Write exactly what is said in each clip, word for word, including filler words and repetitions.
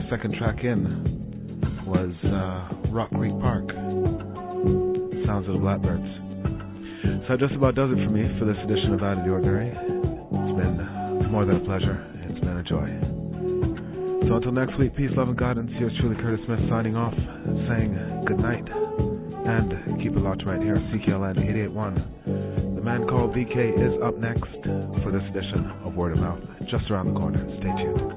second track in was uh, Rock Creek Park, Sounds of the Blackbirds. So that just about does it for me for this edition of Out of the Ordinary. It's been more than a pleasure. It's been a joy. So until next week, peace, love, and guidance. Yours truly, Curtis Smith, signing off, saying good night, and keep it locked right here at C K L N eighty-eight point one. The man called V K is up next for this edition of Word of Mouth, just around the corner. Stay tuned.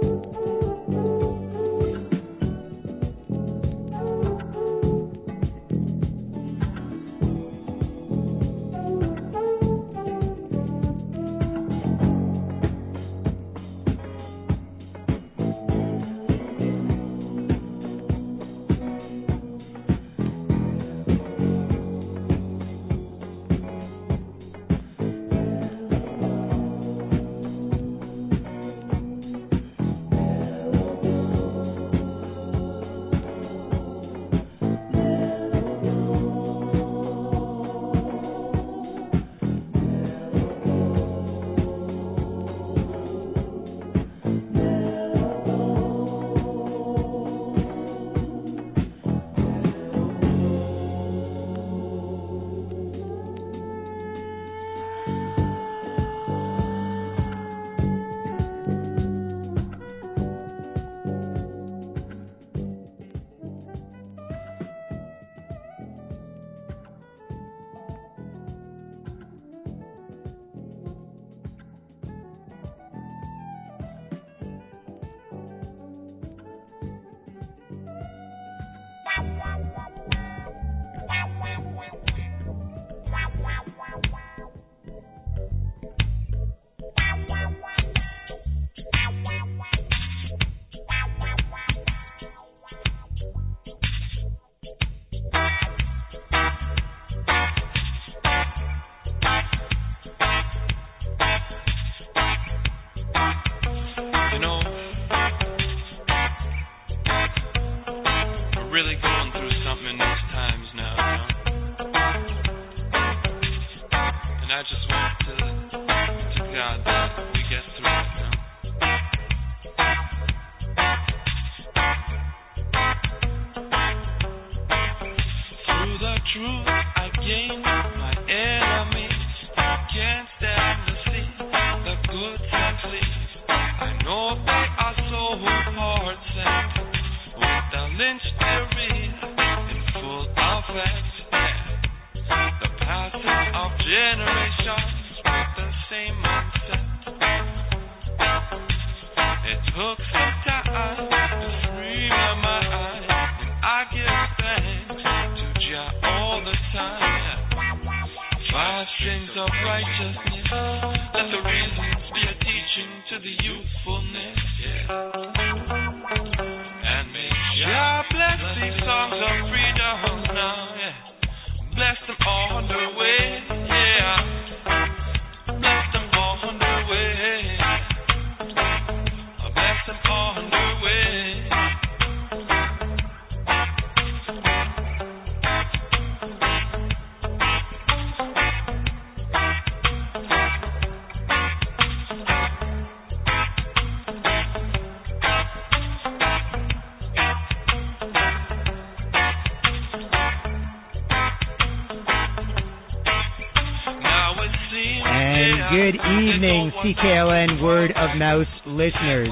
C K L N Word of Mouth listeners.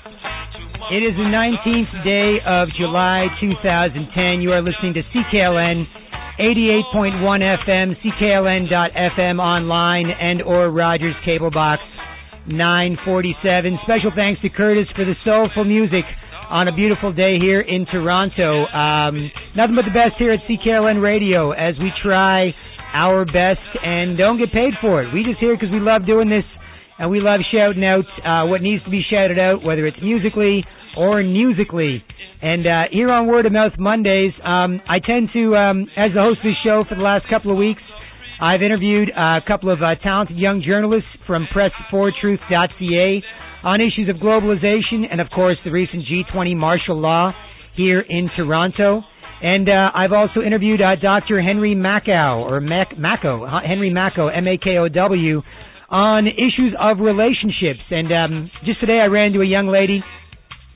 It is the nineteenth day of July two thousand ten. You are listening to C K L N eighty-eight point one F M, C K L N dot F M online, and or Rogers Cable Box nine forty-seven. Special thanks to Curtis for the soulful music on a beautiful day here in Toronto. Um, nothing but the best here at C K L N Radio as we try our best and don't get paid for it. We just here because we love doing this. And we love shouting out uh, what needs to be shouted out, whether it's musically or musically. And uh, here on Word of Mouth Mondays, um, I tend to, um, as the host of the show for the last couple of weeks, I've interviewed a couple of uh, talented young journalists from press for truth dot c a on issues of globalization and, of course, the recent G twenty martial law here in Toronto. And uh, I've also interviewed uh, Doctor Henry Makow, or Mac- Mako, Henry Mako, M A K O W, on issues of relationships. And um, just today I ran into a young lady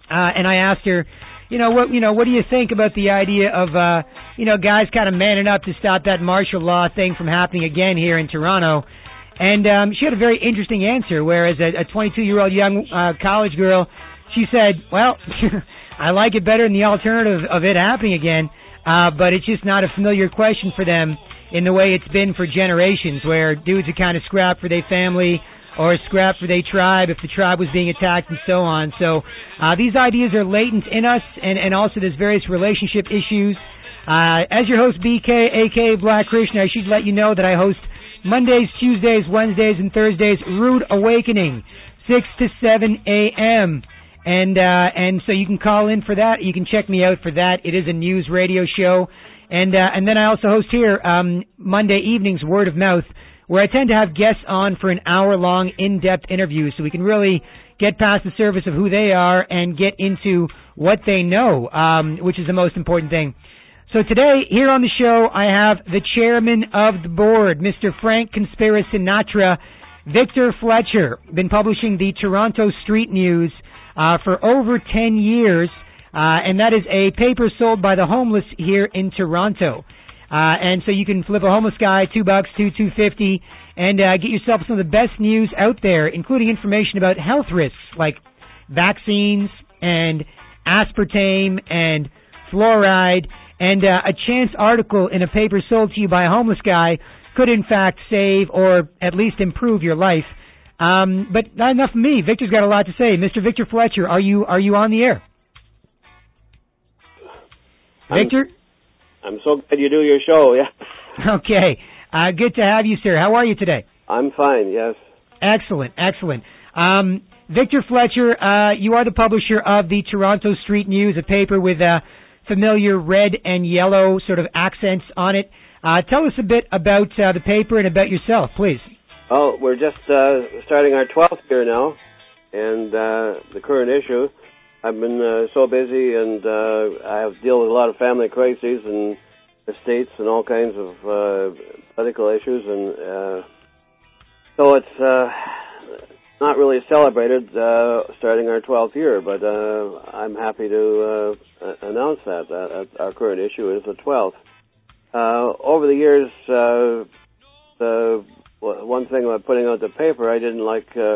uh, and I asked her, you know, what you know, what do you think about the idea of, uh, you know, guys kind of manning up to stop that martial law thing from happening again here in Toronto? And um, she had a very interesting answer, whereas a twenty-two-year-old young uh, college girl, she said, well, I like it better than the alternative of it happening again, uh, but it's just not a familiar question for them in the way it's been for generations, where dudes are kind of scrapped for their family or scrapped for their tribe if the tribe was being attacked and so on. So uh, these ideas are latent in us, and, and also there's various relationship issues. Uh, as your host, B K, a k a. Black Krishna, I should let you know that I host Mondays, Tuesdays, Wednesdays, and Thursdays, Rude Awakening, six to seven a.m., And uh, and so you can call in for that. You can check me out for that. It is a news radio show. And uh, and then I also host here um, Monday evenings, Word of Mouth, where I tend to have guests on for an hour-long, in-depth interview so we can really get past the surface of who they are and get into what they know, um, which is the most important thing. So today, here on the show, I have the chairman of the board, Mister Frank Conspira Sinatra, Victor Fletcher, been publishing the Toronto Street News uh, for over ten years, uh, and that is a paper sold by the homeless here in Toronto. Uh, and so you can flip a homeless guy two bucks, two, two fifty, and uh, get yourself some of the best news out there, including information about health risks like vaccines and aspartame and fluoride. And uh, a chance article in a paper sold to you by a homeless guy could, in fact, save or at least improve your life. Um, but not enough of me. Victor's got a lot to say. Mister Victor Fletcher, are you are you on the air? I'm, Victor? I'm so glad you do your show, yeah. Okay. Uh, good to have you, sir. How are you today? I'm fine, yes. Excellent, excellent. Um, Victor Fletcher, uh, you are the publisher of the Toronto Street News, a paper with uh, familiar red and yellow sort of accents on it. Uh, tell us a bit about uh, the paper and about yourself, please. Oh, we're just uh, starting our twelfth year now, and uh, the current issue. I've been uh, so busy, and uh, I have to deal with a lot of family crises and estates and all kinds of uh, political issues, and uh, so it's uh, not really celebrated uh, starting our twelfth year, but uh, I'm happy to uh, announce that, that our current issue is the twelfth. Uh, over the years, uh, the one thing about putting out the paper, I didn't like uh,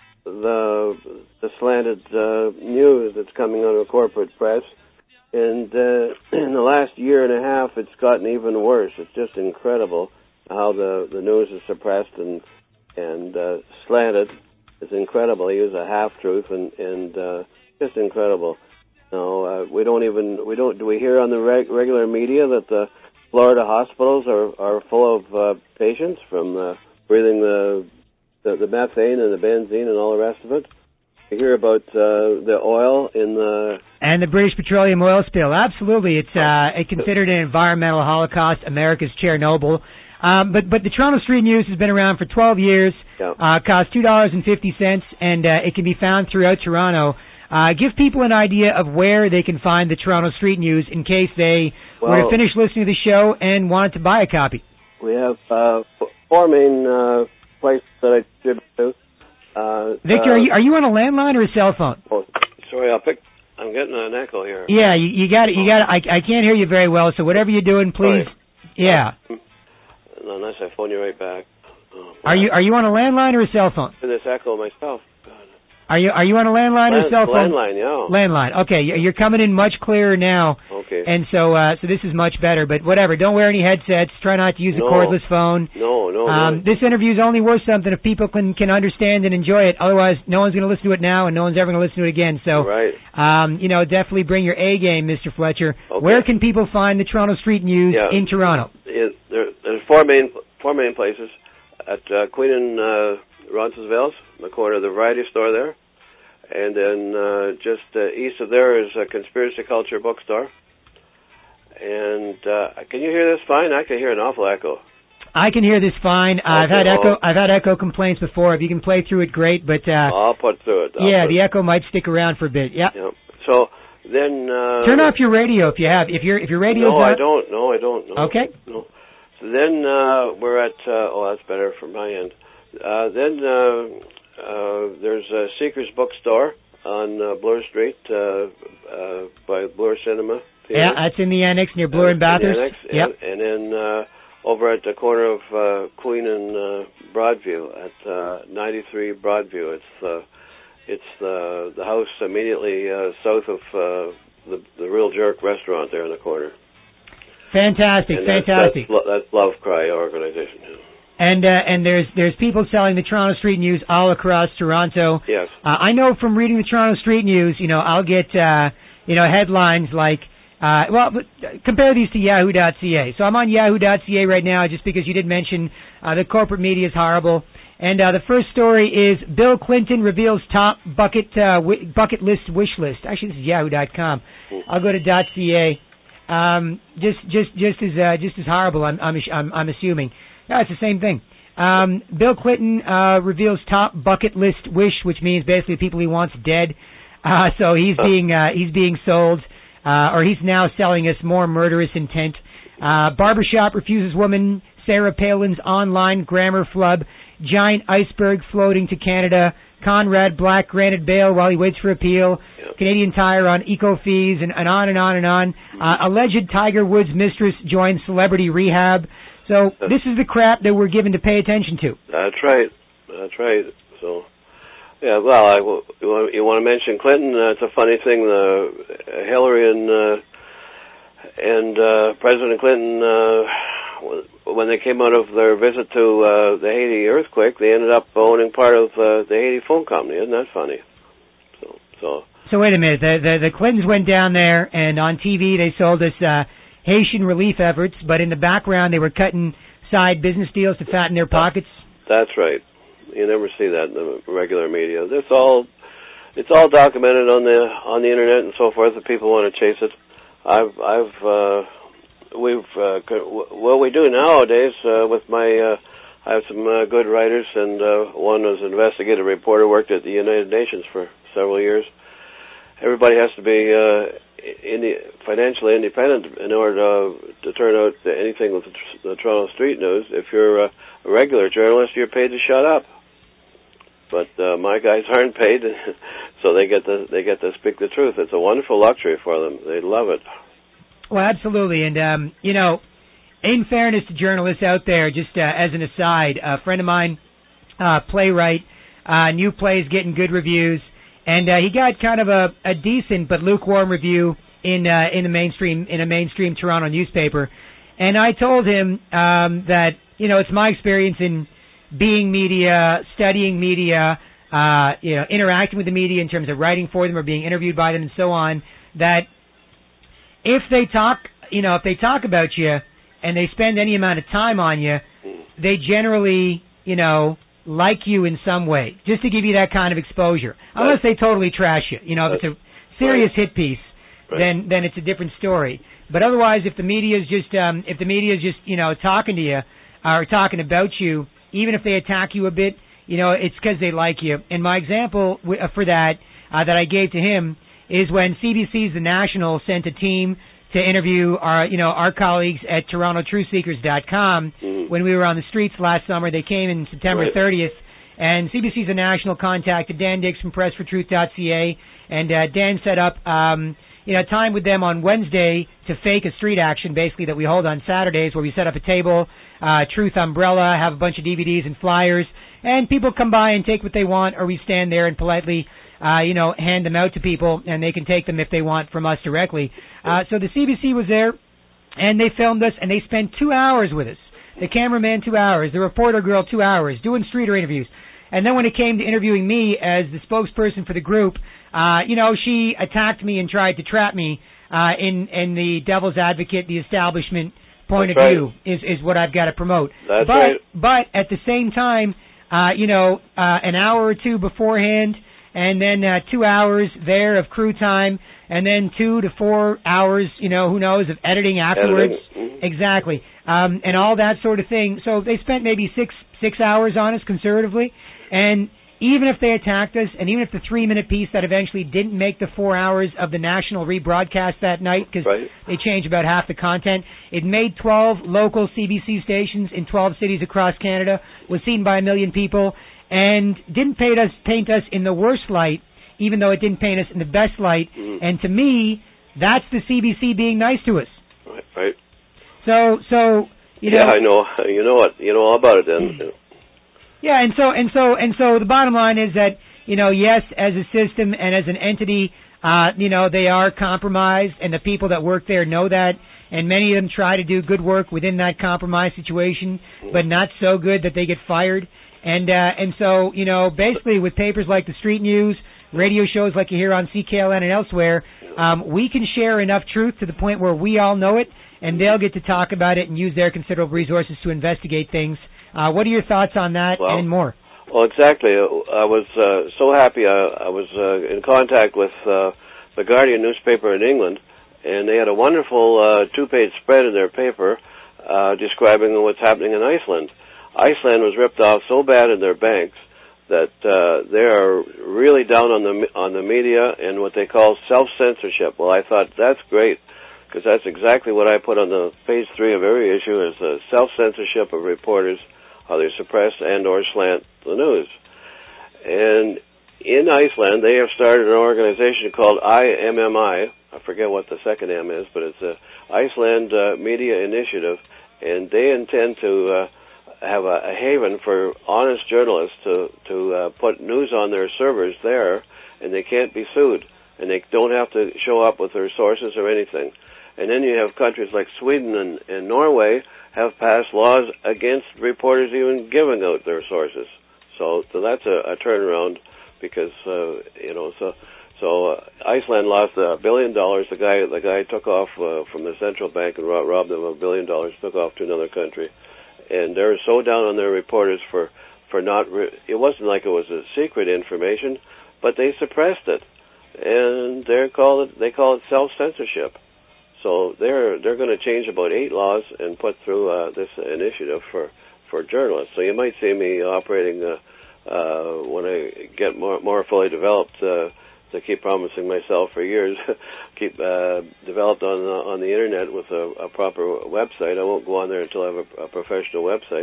the the slanted uh, news that's coming out of corporate press, and uh, in the last year and a half, it's gotten even worse. It's just incredible how the, the news is suppressed and and uh, slanted. It's incredible. They use a half truth and and uh, just incredible. No, uh, we don't even we don't do we hear on the reg- regular media that the Florida hospitals are are full of uh, patients from uh, breathing the, the the methane and the benzene and all the rest of it. We hear about uh, the oil in the and the British Petroleum oil spill. Absolutely, it's uh, it considered an environmental holocaust, America's Chernobyl. Um, but but the Toronto Street News has been around for twelve years. Yeah. Uh, costs two dollars and fifty cents, and uh, it can be found throughout Toronto. Uh, give people an idea of where they can find the Toronto Street News in case they well, were to finish listening to the show and wanted to buy a copy. We have uh, four main uh, places that I distribute to. Uh, Victor, uh, are you are you on a landline or a cell phone? Oh, sorry, I'll pick. I'm getting an echo here. Yeah, you, you got it. You got it. I, I can't hear you very well. So whatever you're doing, please. Sorry. Yeah. Uh, unless I phone you right back. Oh, are you are you on a landline or a cell phone? This echo myself. God. Are you are you on a landline Land, or a cell phone? Landline, yeah. Landline. Okay, you're coming in much clearer now. Okay. And so uh, so this is much better. But whatever. Don't wear any headsets. Try not to use no. a cordless phone. No, no. Um, no. This interview is only worth something if people can can understand and enjoy it. Otherwise, no one's going to listen to it now, and no one's ever going to listen to it again. So, right. um, you know, definitely bring your A game, Mister Fletcher. Okay. Where can people find the Toronto Street News yeah. in Toronto? It, there, there's four main four main places at uh, Queen and uh, Roncesvalles, the corner of the Variety Store there. And then uh, just uh, east of there is a Conspiracy Culture bookstore. And uh, can you hear this fine? I can hear an awful echo. I can hear this fine. Uh, okay, I've had well, echo. I've had echo complaints before. If you can play through it, great. But uh, I'll put through it. I'll yeah, the it. echo might stick around for a bit. Yeah. yeah. So then uh, turn off your radio if you have. If your if your radio's no, not. I don't. No, I don't. No. Okay. No. So then uh, we're at. Uh, oh, that's better from my end. Uh, then uh, uh, there's a Seeker's Bookstore on uh, Bloor Street uh, uh, by Bloor Cinema. Theater. Yeah, that's in the annex near Bloor uh, and Bathurst. Annex, yep. And, and then uh, over at the corner of uh, Queen and uh, Broadview at uh, ninety-three Broadview. It's uh, it's uh, the house immediately uh, south of uh, the the Real Jerk restaurant there in the corner. Fantastic, and fantastic. That's, that's, that's Love Cry organization. And uh, and there's there's people selling the Toronto Street News all across Toronto. Yes. Uh, I know from reading the Toronto Street News, you know, I'll get uh, you know headlines like, uh, well, compare these to Yahoo dot C A. So I'm on Yahoo dot C A right now just because you did mention uh, the corporate media is horrible. And uh, the first story is Bill Clinton reveals top bucket uh, w- bucket list wish list. Actually, this is Yahoo dot com. I'll go to .ca. Um, just just just as uh, just as horrible. I'm I'm I'm, I'm assuming. No, it's the same thing. Um, Bill Clinton uh, reveals top bucket list wish, which means basically people he wants dead. Uh, so he's being uh, he's being sold, uh, or he's now selling us more murderous intent. Uh, barbershop refuses woman Sarah Palin's online grammar flub. Giant iceberg floating to Canada. Conrad Black granted bail while he waits for appeal. Yep. Canadian Tire on eco fees, and, and on and on and on. Uh, alleged Tiger Woods mistress joins celebrity rehab. So this is the crap that we're given to pay attention to. That's right. That's right. So, yeah. Well, I, you, want, you want to mention Clinton? Uh, it's a funny thing. The uh, Hillary and uh, and uh, President Clinton, uh, when they came out of their visit to uh, the Haiti earthquake, they ended up owning part of uh, the Haiti phone company. Isn't that funny? So, so. So wait a minute. The the, the Clintons went down there, and on T V they sold us. Uh, Haitian relief efforts, but in the background they were cutting side business deals to fatten their pockets. That's right. You never see that in the regular media. It's all, it's all documented on the on the internet and so forth. If people want to chase it, I've I've uh, we've uh, what we do nowadays uh, with my uh, I have some uh, good writers, and uh, one was an investigative reporter, worked at the United Nations for several years. Everybody has to be uh, in the, financially independent in order to, to turn out anything with the, the Toronto Street News. If you're a, a regular journalist, you're paid to shut up. But uh, my guys aren't paid, so they get to they get to speak the truth. It's a wonderful luxury for them. They love it. Well, absolutely, and um, you know, in fairness to journalists out there, just uh, as an aside, a friend of mine, uh, playwright, uh, new plays getting good reviews. And uh, he got kind of a, a decent but lukewarm review in uh, in the mainstream in a mainstream Toronto newspaper. And I told him um, that you know it's my experience in being media, studying media, uh, you know, interacting with the media in terms of writing for them or being interviewed by them and so on. That if they talk, you know, if they talk about you and they spend any amount of time on you, they generally, you know. like you in some way, just to give you that kind of exposure. Unless they totally trash you. You know, if it's a serious hit piece, right. then then it's a different story. But otherwise, if the media is just um, if the media is just you know talking to you or talking about you, even if they attack you a bit, you know, it's because they like you. And my example w- for that uh, that I gave to him is when C B C's The National sent a team to interview our, you know, our colleagues at Toronto Truth Seekers dot com mm-hmm. when we were on the streets last summer. They came in September right. thirtieth, and C B C's The National contacted Dan Dix from Press for Truth dot C A, and uh, Dan set up, um, you know, time with them on Wednesday to fake a street action, basically, that we hold on Saturdays, where we set up a table, uh, Truth umbrella, have a bunch of D V Ds and flyers, and people come by and take what they want, or we stand there and politely Uh, you know, hand them out to people, and they can take them if they want from us directly. Uh, so the C B C was there, and they filmed us, and they spent two hours with us. The cameraman, two hours. The reporter girl, two hours, doing streeter interviews. And then when it came to interviewing me as the spokesperson for the group, uh, you know, she attacked me and tried to trap me uh, in, in the devil's advocate, the establishment point That's of right. view is, is what I've got to promote. That's but, right. But at the same time, uh, you know, uh, an hour or two beforehand, and then uh, two hours there of crew time, and then two to four hours, you know, who knows, of editing afterwards. Editing. Mm-hmm. Exactly. Um, and all that sort of thing. So they spent maybe six six hours on us conservatively. And even if they attacked us, and even if the three-minute piece that eventually didn't make the four hours of the national rebroadcast that night, because right. they changed about half the content, it made twelve local C B C stations in twelve cities across Canada, was seen by a million people, and didn't paint us paint us in the worst light even though it didn't paint us in the best light. Mm-hmm. And to me, that's the C B C being nice to us. Right. Right. So, so you know. Yeah, I know. You know what? You know all about it then. Yeah, and so and so and so the bottom line is that, you know, yes, as a system and as an entity, uh, you know, they are compromised, and the people that work there know that, and many of them try to do good work within that compromised situation, but not so good that they get fired. And uh, and so, you know, basically with papers like the Street News, radio shows like you hear on C K L N and elsewhere, um, we can share enough truth to the point where we all know it, and they'll get to talk about it and use their considerable resources to investigate things. Uh, what are your thoughts on that well, and more? Well, exactly. I was uh, so happy. I, I was uh, in contact with uh, the Guardian newspaper in England, and they had a wonderful uh, two-page spread in their paper uh, describing what's happening in Iceland. Iceland was ripped off so bad in their banks that uh, they are really down on the on the media and what they call self-censorship. Well, I thought that's great, because that's exactly what I put on the page three of every issue, is the self-censorship of reporters, how they suppress and or slant the news. And in Iceland, they have started an organization called I M M I. I forget what the second M is, but it's the Iceland uh, Media Initiative, and they intend to uh, have a, a haven for honest journalists to to uh, put news on their servers there, and they can't be sued, and they don't have to show up with their sources or anything. And then you have countries like Sweden and, and Norway have passed laws against reporters even giving out their sources. So, so that's a, a turnaround, because uh, you know so so uh, Iceland lost a billion dollars. The guy the guy took off uh, from the central bank and robbed, robbed them of a billion dollars. Took off to another country, and they're so down on their reporters for for not. Re- it wasn't like it was a secret information, but they suppressed it, and they call it they call it self-censorship. So they're they're going to change about eight laws and put through uh, this initiative for, for journalists. So you might see me operating uh, uh, when I get more more fully developed. Uh, to keep promising myself for years, keep uh, developed on the, on the internet with a, a proper website. I won't go on there until I have a, a professional website.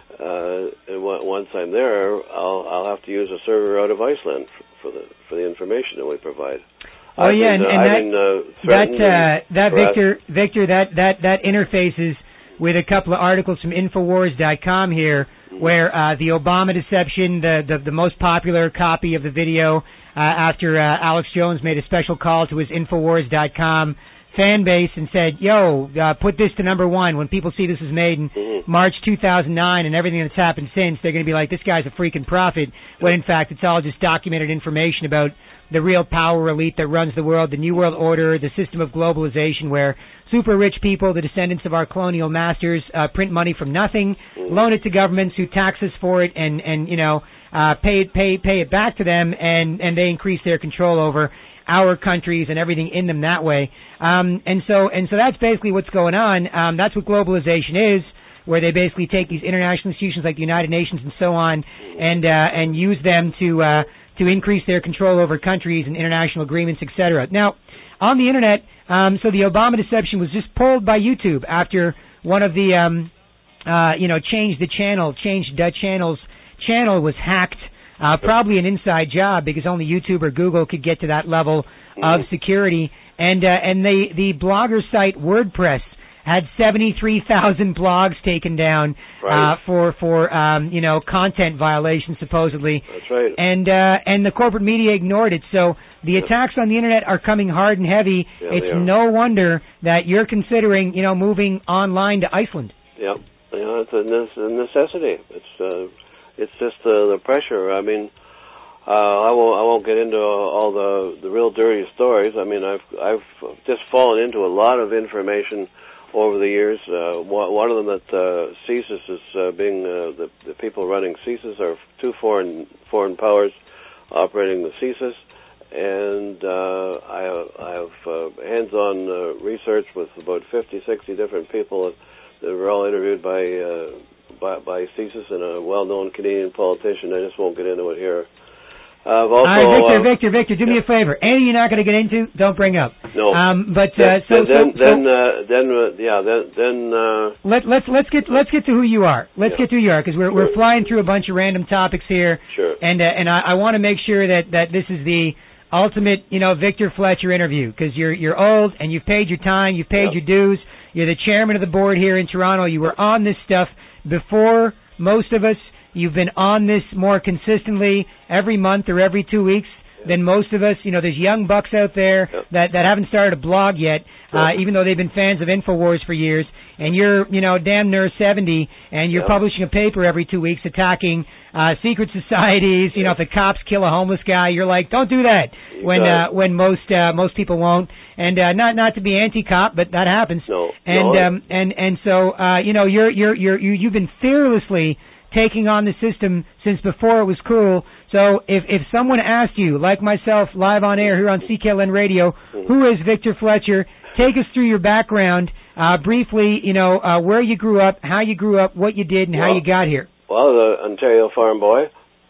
Uh, and w- once I'm there, I'll I'll have to use a server out of Iceland for, for the for the information that we provide. Oh I've yeah, been, and, uh, and I've that been, uh, that uh, that harassed. Victor Victor that that that interfaces with a couple of articles from Infowars dot com here, mm-hmm. where uh, the Obama deception, the, the the most popular copy of the video uh, after uh, Alex Jones made a special call to his Infowars dot com fan base and said, "Yo, uh, put this to number one." When people see this was made in mm-hmm. March two thousand nine and everything that's happened since, they're going to be like, "This guy's a freaking prophet." When in fact, it's all just documented information about the real power elite that runs the world, the New World Order, the system of globalization where super rich people, the descendants of our colonial masters, uh, print money from nothing, loan it to governments who tax us for it, and, and you know, uh, pay it, pay, pay it back to them, and, and they increase their control over our countries and everything in them that way. Um, and so, and so that's basically what's going on. Um, that's what globalization is, where they basically take these international institutions like the United Nations and so on, and, uh, and use them to, uh, to increase their control over countries and international agreements, et cetera. Now, on the internet, um, so the Obama deception was just pulled by YouTube after one of the, um, uh, you know, changed the channel, changed the channel's channel was hacked. Uh, probably an inside job because only YouTube or Google could get to that level of security. And uh, and the the blogger site WordPress had seventy-three thousand blogs taken down right. uh, for for um, you know content violations supposedly. That's right. And uh, and the corporate media ignored it. So the attacks on the internet are coming hard and heavy. Yeah, it's no wonder that you're considering you know moving online to Iceland. Yeah, yeah, it's a, it's a necessity. It's uh, it's just uh, the pressure. I mean. Uh, I won't. I won't get into all the the real dirty stories. I mean, I've I've just fallen into a lot of information over the years. Uh, one, one of them that uh, CSIS is uh, being uh, the, the people running CSIS are two foreign foreign powers operating the CSIS, and uh, I, I have uh, hands-on uh, research with about fifty, sixty different people that, that were all interviewed by uh, by, by CSIS and a well-known Canadian politician. I just won't get into it here. Uh, also, All right, Victor, uh, Victor, Victor, do yeah. me a favor. Anything you're not going to get into, don't bring up. No. Um, but uh, then, so, then, so, then, so uh, then, uh, yeah, then, then. Uh, let let's let's get let's get to who you are. Let's yeah. get to who you are because we're sure. we're flying through a bunch of random topics here. Sure. And uh, and I, I want to make sure that, that this is the ultimate, you know, Victor Fletcher interview because you're you're old and you've paid your time, you've paid yep. your dues. You're the chairman of the board here in Toronto. You were on this stuff before most of us. You've been on this more consistently every month or every two weeks yep. than most of us. You know, there's young bucks out there yep. that, that haven't started a blog yet, uh, even though they've been fans of InfoWars for years. And you're, you know, damn near seventy, and you're yep. publishing a paper every two weeks attacking uh, secret societies. You know, if the cops kill a homeless guy, you're like, don't do that. You when uh, when most uh, most people won't. And uh, not not to be anti-cop, but that happens. No. And no. um and and so uh, you know, you're you're you're you, you've been fearlessly taking on the system since before it was cool. So if if someone asked you, like myself, live on air here on C K L N Radio, mm-hmm. who is Victor Fletcher? Take us through your background. Uh, briefly, you know, uh, where you grew up, how you grew up, what you did, and well, how you got here. Well, the Ontario farm boy.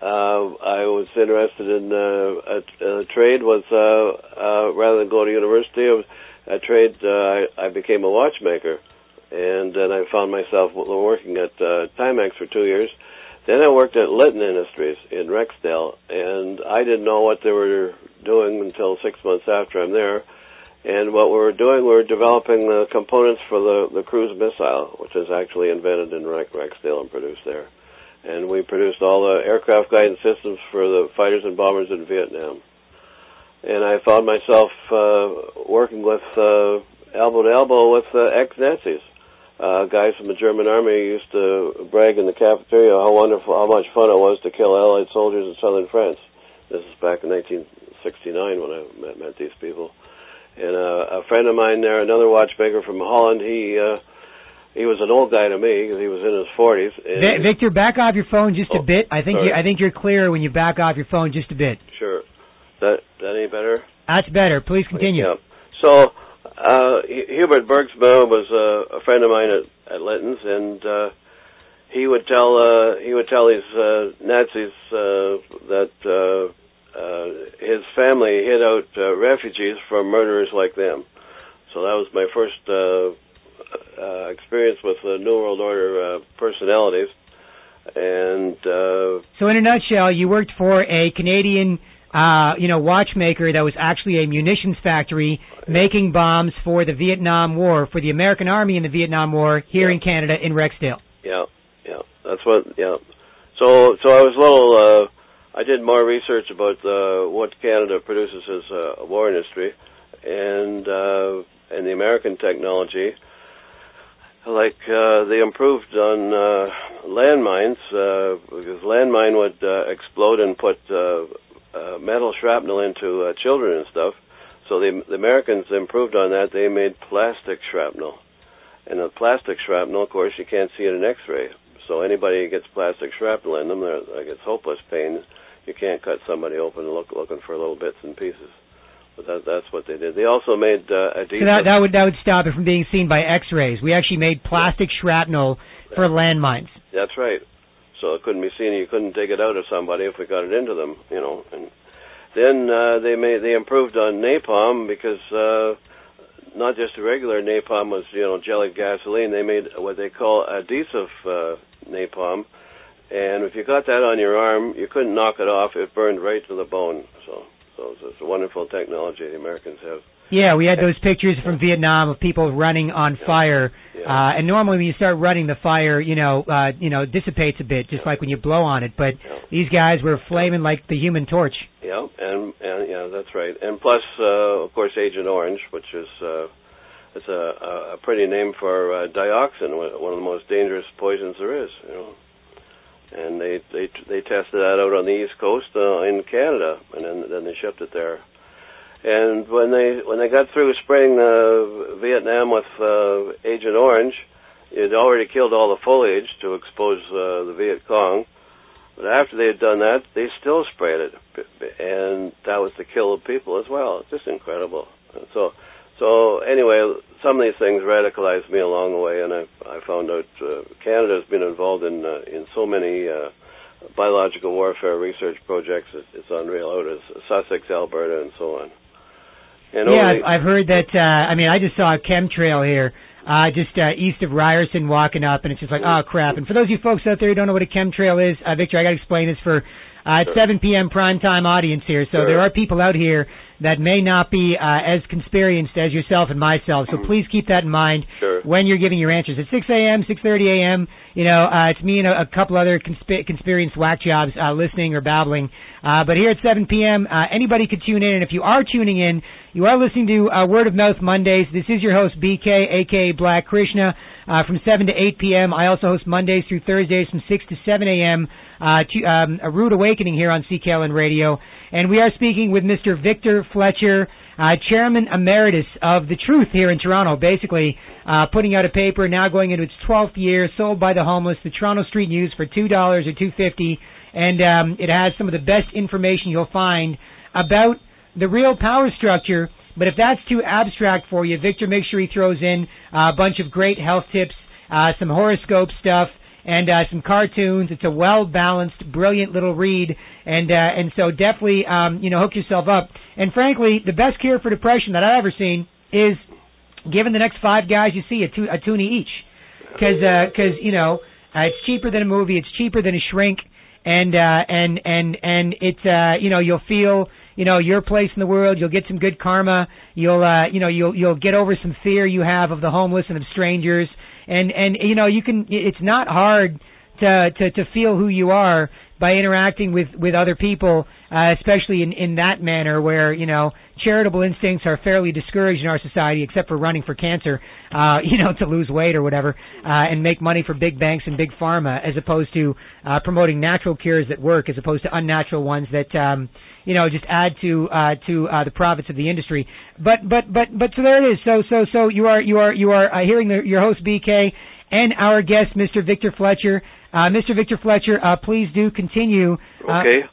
Uh, I was interested in uh, a, a trade. Was uh, uh, rather than go to university, a trade. Uh, I, I became a watchmaker, and then I found myself working at uh, Timex for two years. Then I worked at Litton Industries in Rexdale, and I didn't know what they were doing until six months after I'm there. And what we were doing, we were developing the components for the, the cruise missile, which is actually invented in Rex, Rexdale and produced there. And we produced all the aircraft guidance systems for the fighters and bombers in Vietnam. And I found myself uh, working with uh, elbow to elbow with uh, ex-Nazis. Uh, guys from the German army used to brag in the cafeteria how wonderful, how much fun it was to kill Allied soldiers in southern France. This is back in nineteen sixty-nine when I met, met these people. And uh, a friend of mine there, another watchmaker from Holland, he uh, he was an old guy to me because he was in his forties. And Victor, back off your phone just oh, a bit. I think sorry. you, I think you're clearer when you back off your phone just a bit. Sure. That that any better? That's better. Please continue. Yeah. So uh, Hubert Bergsma was uh, a friend of mine at, at Litton's, and uh, he would tell uh, he would tell these uh, Nazis uh, that. Uh, Uh, his family hid out uh, refugees from murderers like them. So that was my first uh, uh, experience with the New World Order uh, personalities. And uh, so, in a nutshell, you worked for a Canadian, uh, you know, watchmaker that was actually a munitions factory yeah. making bombs for the Vietnam War, for the American Army in the Vietnam War here yeah. in Canada in Rexdale. Yeah, yeah, that's what. Yeah. So, so I was a little. Uh, I did more research about uh, what Canada produces as a war industry, and uh, and the American technology. Like uh, they improved on uh, landmines uh, because landmine would uh, explode and put uh, uh, metal shrapnel into uh, children and stuff. So the, the Americans improved on that. They made plastic shrapnel, and the plastic shrapnel, of course, you can't see it in X-ray. So anybody who gets plastic shrapnel in them, they're, like it's hopeless pain. You can't cut somebody open and look, looking for little bits and pieces. But that, that's what they did. They also made uh, adhesive. So that, that would that would stop it from being seen by X-rays. We actually made plastic yeah. shrapnel for yeah. landmines. That's right. So it couldn't be seen. You couldn't take it out of somebody if we got it into them. You know. And then uh, they made they improved on napalm because uh, not just a regular napalm was you know jellied gasoline. They made what they call adhesive uh, napalm. And if you got that on your arm, you couldn't knock it off. It burned right to the bone. So, so it's a wonderful technology the Americans have. Yeah, we had those pictures from Vietnam of people running on yeah. fire. Yeah. Uh, and normally when you start running, the fire, you know, uh, you know, dissipates a bit, just yeah. like when you blow on it. But yeah. these guys were flaming yeah. like the Human Torch. Yeah, and, and yeah, that's right. And plus, uh, of course, Agent Orange, which is uh, it's a, a pretty name for uh, dioxin, one of the most dangerous poisons there is, you know. And they they they tested that out on the East Coast uh, in Canada, and then then they shipped it there. And when they when they got through spraying uh, Vietnam with uh, Agent Orange, it already killed all the foliage to expose uh, the Viet Cong. But after they had done that, they still sprayed it, and that was to kill the people as well. It's just incredible. And so. So anyway, some of these things radicalized me along the way, and I, I found out uh, Canada has been involved in uh, in so many uh, biological warfare research projects. It's, it's unreal. Out as Sussex, Alberta, and so on. And yeah, the, I've heard that. Uh, I mean, I just saw a chemtrail here, uh, just uh, east of Ryerson, walking up, and it's just like, oh crap. And for those of you folks out there who don't know what a chemtrail is, uh, Victor, I got to explain this for Uh, it's seven p.m. primetime audience here, so sure. there are people out here that may not be uh, as experienced as yourself and myself. So please keep that in mind sure. when you're giving your answers. At six a.m., six thirty a.m., you know, uh, it's me and a, a couple other consp- experienced whack jobs uh, listening or babbling. Uh, but here at seven p.m., uh, anybody could tune in. And if you are tuning in, you are listening to uh, Word of Mouth Mondays. This is your host, B K, a k a. Black Krishna, uh, from seven to eight p.m. I also host Mondays through Thursdays from six to seven a.m., uh, to, um, A Rude Awakening here on C K L N Radio. And we are speaking with Mister Victor Fletcher, uh, Chairman Emeritus of The Truth here in Toronto, basically uh, putting out a paper now going into its twelfth year, sold by the homeless, the Toronto Street News, for two dollars or two fifty, and um, it has some of the best information you'll find about the real power structure. But if that's too abstract for you, Victor makes sure he throws in a bunch of great health tips, uh, some horoscope stuff, and uh, some cartoons. It's a well-balanced, brilliant little read, and uh, and so definitely, um, you know, hook yourself up. And frankly, the best cure for depression that I've ever seen is giving the next five guys you see a, tu- a toonie each, because because uh, you know uh, it's cheaper than a movie, it's cheaper than a shrink, and uh, and and and it's uh, you know you'll feel. You know, your place in the world, you'll get some good karma, you'll, uh, you know, you'll, you'll get over some fear you have of the homeless and of strangers, and, and, you know, you can, it's not hard to, to, to feel who you are by interacting with, with other people, uh, especially in, in that manner where, you know, charitable instincts are fairly discouraged in our society, except for running for cancer, uh, you know, to lose weight or whatever, uh, and make money for big banks and big pharma, as opposed to, uh, promoting natural cures that work, as opposed to unnatural ones that, um, you know, just add to uh, to uh, the profits of the industry. But but but but so there it is. So so so you are you are you are uh, hearing the, your host B K and our guest Mister Victor Fletcher. Uh, Mister Victor Fletcher, uh, please do continue. Uh, okay.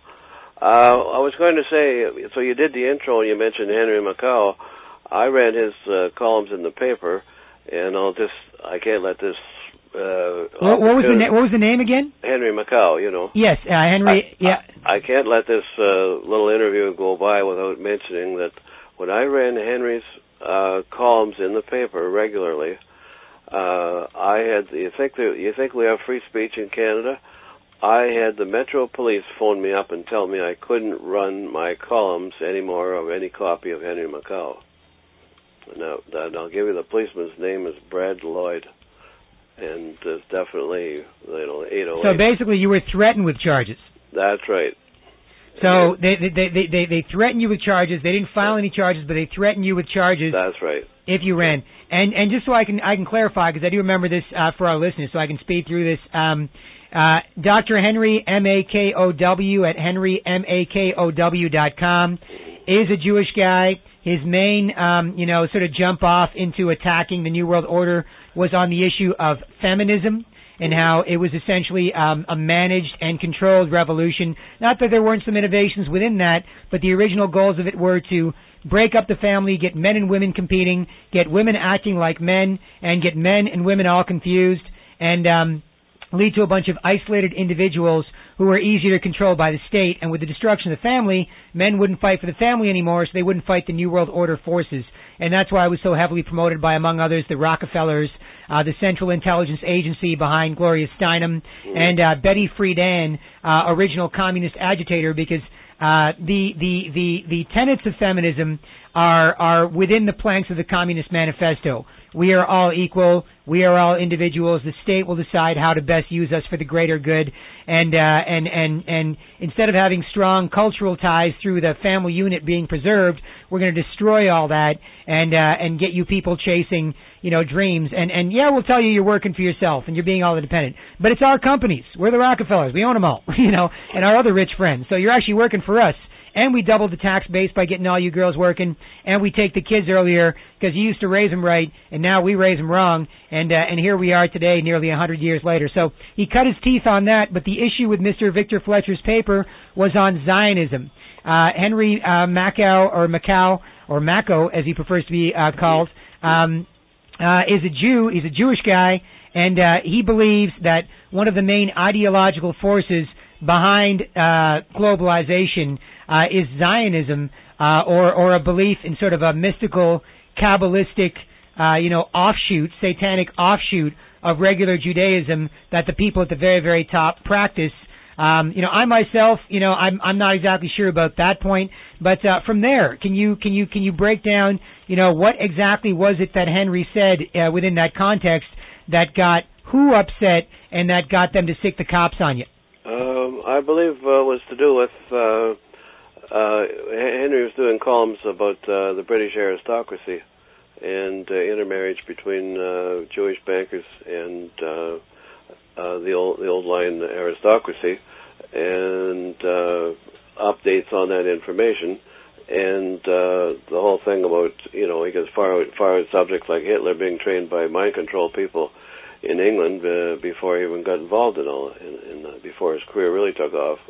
Uh, I was going to say, so you did the intro and you mentioned Henry Makow. I read his uh, columns in the paper, and I'll just I can't let this. Uh, what, what was the na- what was the name again? Henry Makow, you know. Yes, uh, Henry. I, yeah. I, I can't let this uh, little interview go by without mentioning that when I ran Henry's uh, columns in the paper regularly, uh, I had. You think that, you think we have free speech in Canada? I had the Metro Police phone me up and tell me I couldn't run my columns anymore of any copy of Henry Makow. Now, and I'll give you the policeman's name is Brad Lloyd. And there's definitely, you know, eight oh eight. So basically, you were threatened with charges. That's right. So they they they they they threatened you with charges. They didn't file any charges, but they threatened you with charges. That's right. If you ran, and and just so I can I can clarify, because I do remember this uh, for our listeners, so I can speed through this. Um, uh, Doctor Henry M A K O W at henry makow dot com is a Jewish guy. His main, um, you know, sort of jump off into attacking the New World Order was on the issue of feminism and how it was essentially um, a managed and controlled revolution. Not that there weren't some innovations within that, but the original goals of it were to break up the family, get men and women competing, get women acting like men, and get men and women all confused, and um, lead to a bunch of isolated individuals who were easier to control by the state. And with the destruction of the family, men wouldn't fight for the family anymore, so they wouldn't fight the New World Order forces. And that's why it was so heavily promoted by, among others, the Rockefellers, uh, the Central Intelligence Agency behind Gloria Steinem, and uh, Betty Friedan, uh, original communist agitator, because uh, the, the, the, the tenets of feminism are, are within the planks of the Communist Manifesto. We are all equal. We are all individuals. The state will decide how to best use us for the greater good. And uh, and and and instead of having strong cultural ties through the family unit being preserved, we're going to destroy all that and uh, and get you people chasing, you know, dreams. And and yeah, we'll tell you you're working for yourself and you're being all independent. But it's our companies. We're the Rockefellers. We own them all, you know, and our other rich friends. So you're actually working for us. And we doubled the tax base by getting all you girls working. And we take the kids earlier because you used to raise them right, and now we raise them wrong. And uh, and here we are today, nearly one hundred years later. So he cut his teeth on that. But the issue with Mister Victor Fletcher's paper was on Zionism. Uh, Henry uh, Makow, or Makow, or Mako, as he prefers to be uh, called, um, uh, is a Jew. He's a Jewish guy, and uh, he believes that one of the main ideological forces behind uh, globalization uh, is Zionism, uh, or or a belief in sort of a mystical, Kabbalistic, uh, you know, offshoot, satanic offshoot of regular Judaism that the people at the very, very top practice, Um, you know, I myself, you know, I'm I'm not exactly sure about that point, but uh, from there, can you can you can you break down, you know, what exactly was it that Henry said uh, within that context that got who upset and that got them to stick the cops on you? Um, I believe uh, was to do with uh, uh, Henry was doing columns about uh, the British aristocracy and uh, intermarriage between uh, Jewish bankers and uh, uh, the old the old line aristocracy, and uh, updates on that information, and uh, the whole thing about, you know, he gets far far subjects like Hitler being trained by mind control people in England uh, before he even got involved in all, in, in, uh, before his career really took off.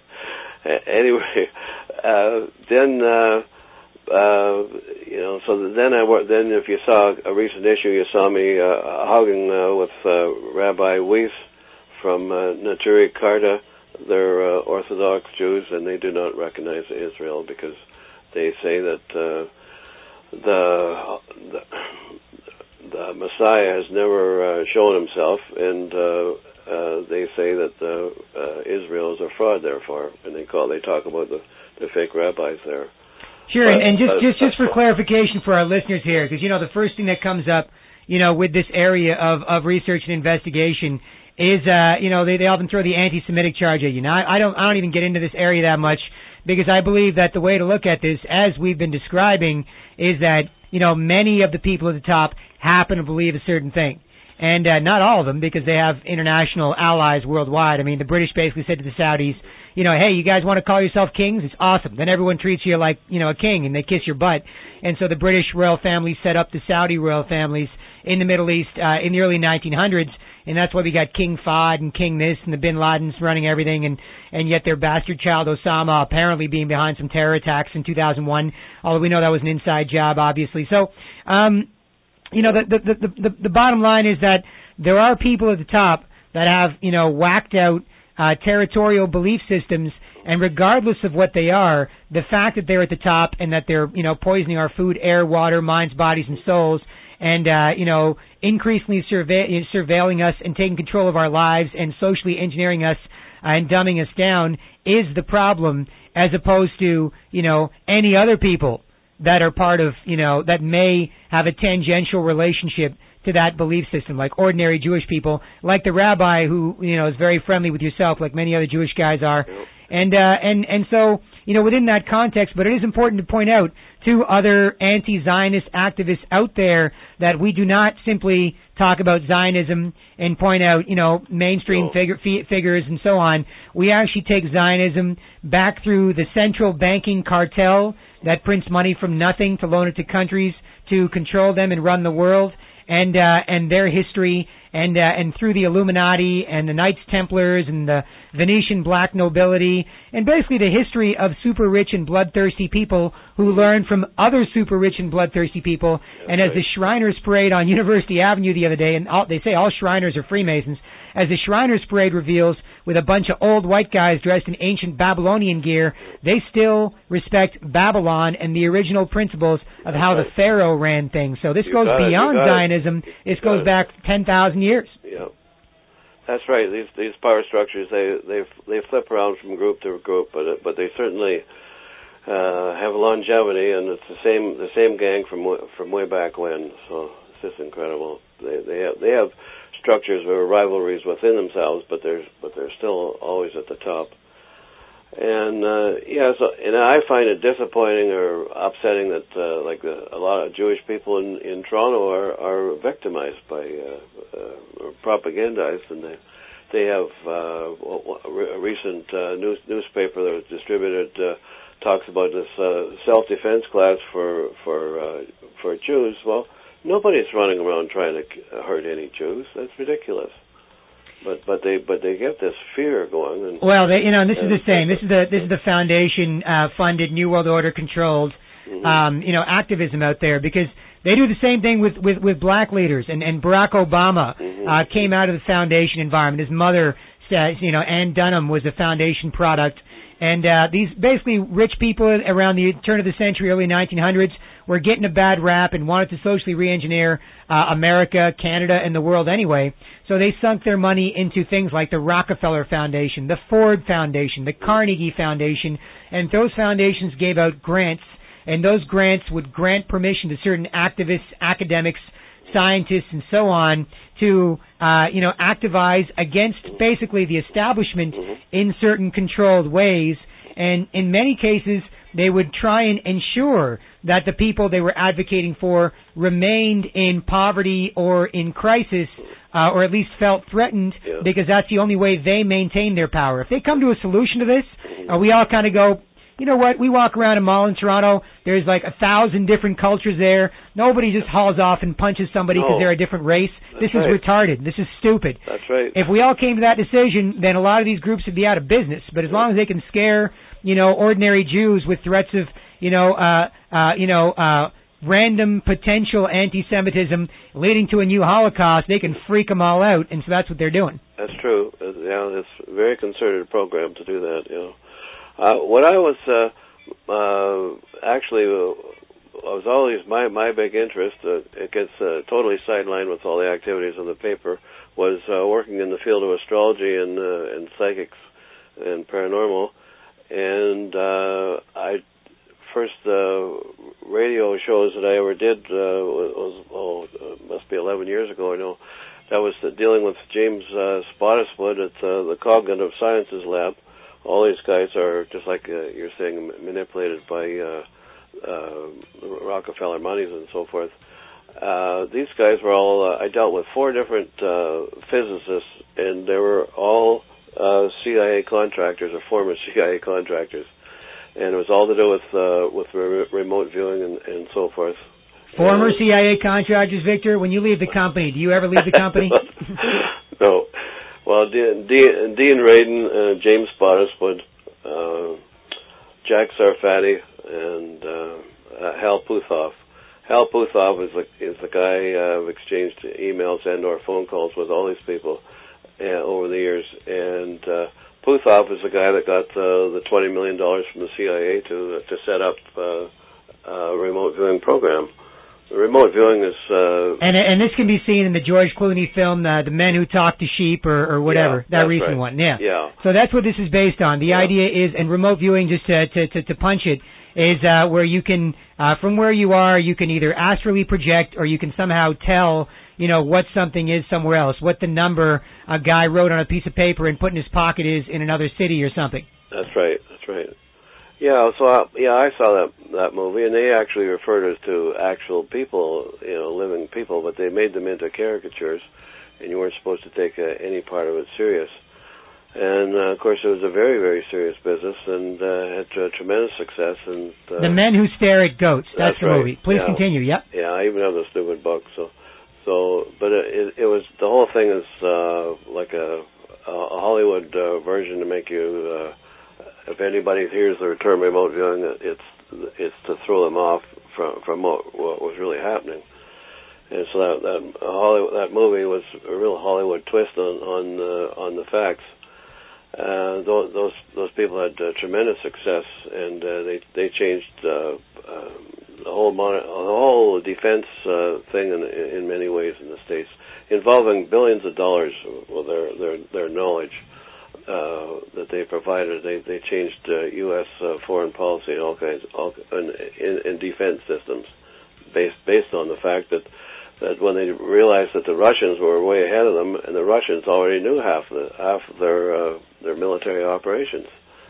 Anyway, uh, then. Uh, Uh, you know, so then I then if you saw a recent issue, you saw me uh, hugging uh, with uh, Rabbi Weiss from uh, Neturei Karta. They're uh, Orthodox Jews, and they do not recognize Israel because they say that uh, the, the the Messiah has never uh, shown himself, and uh, uh, they say that uh, uh, Israel is a fraud. Therefore, and they call they talk about the, the fake rabbis there. Sure, and, and just, just just for clarification for our listeners here, because, you know, the first thing that comes up, you know, with this area of, of research and investigation is, uh, you know, they, they often throw the anti-Semitic charge at you. Now, I, I don't I don't even get into this area that much because I believe that the way to look at this, as we've been describing, is that, you know, many of the people at the top happen to believe a certain thing. And uh, not all of them, because they have international allies worldwide. I mean, the British basically said to the Saudis, you know, hey, you guys want to call yourself kings? It's awesome. Then everyone treats you like, you know, a king, and they kiss your butt. And so the British royal family set up the Saudi royal families in the Middle East uh, in the early nineteen hundreds, and that's why we got King Fahd and King this and the Bin Ladens running everything, and, and yet their bastard child Osama apparently being behind some terror attacks in two thousand one, although we know that was an inside job, obviously. So, um, you know, the, the, the, the, the bottom line is that there are people at the top that have, you know, whacked out Uh, territorial belief systems, and regardless of what they are, the fact that they're at the top and that they're, you know, poisoning our food, air, water, minds, bodies, and souls, and, uh, you know, increasingly surve- surveilling us and taking control of our lives and socially engineering us uh, and dumbing us down is the problem, as opposed to, you know, any other people that are part of, you know, that may have a tangential relationship to that belief system, like ordinary Jewish people, like the rabbi who, you know, is very friendly with yourself, like many other Jewish guys are. And, uh, and, and so, you know, within that context, but it is important to point out to other anti-Zionist activists out there that we do not simply talk about Zionism and point out, you know, mainstream figure, f- figures and so on. We actually take Zionism back through the central banking cartel that prints money from nothing to loan it to countries to control them and run the world. And uh, and their history, and uh, and through the Illuminati and the Knights Templars and the Venetian black nobility, and basically the history of super rich and bloodthirsty people who learn from other super rich and bloodthirsty people. And as the Shriners Parade on University Avenue the other day, and all, they say all Shriners are Freemasons, as the Shriners Parade reveals, with a bunch of old white guys dressed in ancient Babylonian gear, they still respect Babylon and the original principles of how the Pharaoh ran things. So this goes beyond Zionism. This goes back ten thousand years. Yeah, that's right. These these power structures, they they they flip around from group to group, but but they certainly uh, have longevity, and it's the same the same gang from from way back when. So it's just incredible. They they have they have structures or rivalries within themselves, but they're but they're still always at the top. And uh, yeah, so and I find it disappointing or upsetting that uh, like a, a lot of Jewish people in, in Toronto are, are victimized by uh, uh, or propagandized, and they they have uh, a recent uh, news, newspaper that was distributed uh, talks about this uh, self-defense class for for uh, for Jews. Well, nobody's running around trying to hurt any Jews. That's ridiculous. But but they but they get this fear going. And, well, they, you know, and this and, is the same. This is the this is the foundation uh, funded New World Order controlled, mm-hmm. um, you know, activism out there, because they do the same thing with, with, with black leaders. And, and Barack Obama mm-hmm. uh, came out of the foundation environment. His mother, says, you know, Ann Dunham was a foundation product. And uh, these basically rich people around the turn of the century, early nineteen hundreds, were getting a bad rap and wanted to socially re-engineer uh, America, Canada, and the world anyway. So they sunk their money into things like the Rockefeller Foundation, the Ford Foundation, the Carnegie Foundation, and those foundations gave out grants, and those grants would grant permission to certain activists, academics, scientists, and so on to, uh, you know, activize against basically the establishment in certain controlled ways. And in many cases, they would try and ensure that the people they were advocating for remained in poverty or in crisis, uh, or at least felt threatened, yeah. because that's the only way they maintain their power. If they come to a solution to this, uh, we all kind of go, you know what, we walk around a mall in Toronto, there's like a thousand different cultures there. Nobody just hauls off and punches somebody because no. they're a different race. That's this right. is retarded. This is stupid. That's right. If we all came to that decision, then a lot of these groups would be out of business. But as long as they can scare, you know, ordinary Jews with threats of, you know, uh, uh, you know, uh, random potential anti-Semitism leading to a new Holocaust, they can freak them all out, and so that's what they're doing. That's true. Uh, yeah, it's a very concerted program to do that, you know. Uh, what I was uh, uh, actually uh, was always my my big interest. Uh, it gets uh, totally sidelined with all the activities in the paper. Was uh, working in the field of astrology and uh, and psychics and paranormal, and uh, I first uh, radio shows that I ever did uh, was oh uh, must be eleven years ago. I know that was uh, dealing with James uh, Spottiswoode at uh, the Cognitive Sciences Lab. All these guys are, just like uh, you're saying, manipulated by uh, uh, Rockefeller monies and so forth. Uh, these guys were all, uh, I dealt with four different uh, physicists, and they were all uh, C I A contractors or former C I A contractors. And it was all to do with uh, with re- remote viewing and, and so forth. Former and, C I A contractors, Victor, when you leave the company, do you ever leave the company? No. Well, Dean, Dean, Dean Radin, uh, James Spottiswoode, uh, Jack Sarfati, and uh, uh, Hal Puthoff. Hal Puthoff is the, is the guy uh, I've exchanged emails and or phone calls with all these people uh, over the years. And uh, Puthoff is the guy that got uh, the twenty million dollars from the C I A to to set up uh, a remote viewing program. The remote viewing is... Uh, and and this can be seen in the George Clooney film, uh, The Men Who Talk to Sheep, or, or whatever, yeah, that recent right. one. Yeah. yeah. So that's what this is based on. The yeah. idea is, and remote viewing, just to, to, to, to punch it, is uh, where you can, uh, from where you are, you can either astrally project or you can somehow tell, you know, what something is somewhere else, what the number a guy wrote on a piece of paper and put in his pocket is in another city or something. That's right. That's right. Yeah, so I, yeah, I saw that that movie, and they actually referred us to actual people, you know, living people, but they made them into caricatures, and you weren't supposed to take uh, any part of it serious. And uh, of course, it was a very, very serious business, and uh, had uh, tremendous success. And uh, The Men Who Stare at Goats. That's, that's the right. movie. Please yeah. continue. Yep. Yeah, I even have the stupid book. So, so, but it, it, it was the whole thing is uh, like a, a Hollywood uh, version to make you. Uh, If anybody hears the term remote viewing, it's it's to throw them off from from what, what was really happening. And so that that Hollywood, that movie was a real Hollywood twist on on uh, on the facts. Uh, those those those people had uh, tremendous success, and uh, they they changed uh, uh, the whole mon- the whole defense uh, thing in in many ways in the States, involving billions of dollars with their their their knowledge. Uh, that they provided, they they changed uh, U S uh, foreign policy and all kinds, all in, in, in defense systems, based based on the fact that that when they realized that the Russians were way ahead of them, and the Russians already knew half the half of their uh, their military operations,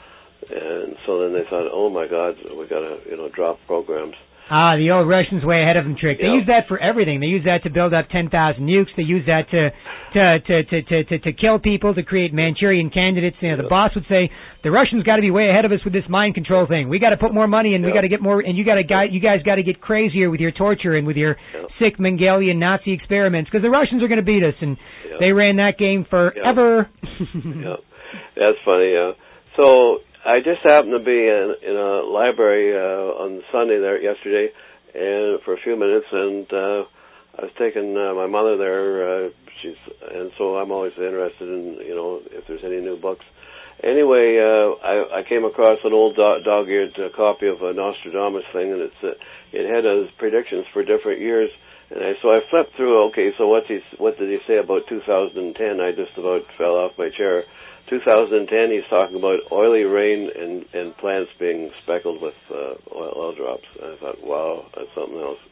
and so then they thought, oh my God, we got to you know drop programs. Ah, the old Russians way ahead of them trick. They Yeah. use that for everything. They use that to build up ten thousand nukes. They use that to to to to to, to, to kill people, to create Manchurian candidates. You know, the Yeah. boss would say, the Russians got to be way ahead of us with this mind control thing. We got to put more money in. Yeah. We got to get more, and you got to guy, you guys got to get crazier with your torture and with your Yeah. sick Mengelian Nazi experiments, because the Russians are going to beat us, and Yeah. they ran that game forever. Yeah, that's funny. Uh, so I just happened to be in, in a library uh, on Sunday there yesterday, and for a few minutes, and uh, I was taking uh, my mother there. Uh, she's and so I'm always interested in you know if there's any new books. anyway, uh, I, I came across an old do- dog-eared uh, copy of a Nostradamus thing, and it's uh, it had his predictions for different years. And I, so I flipped through. Okay, so what's he, what did he say about two thousand ten? I just about fell off my chair. two thousand ten, he's talking about oily rain and, and plants being speckled with uh, oil, oil drops. And I thought, wow, that's something else.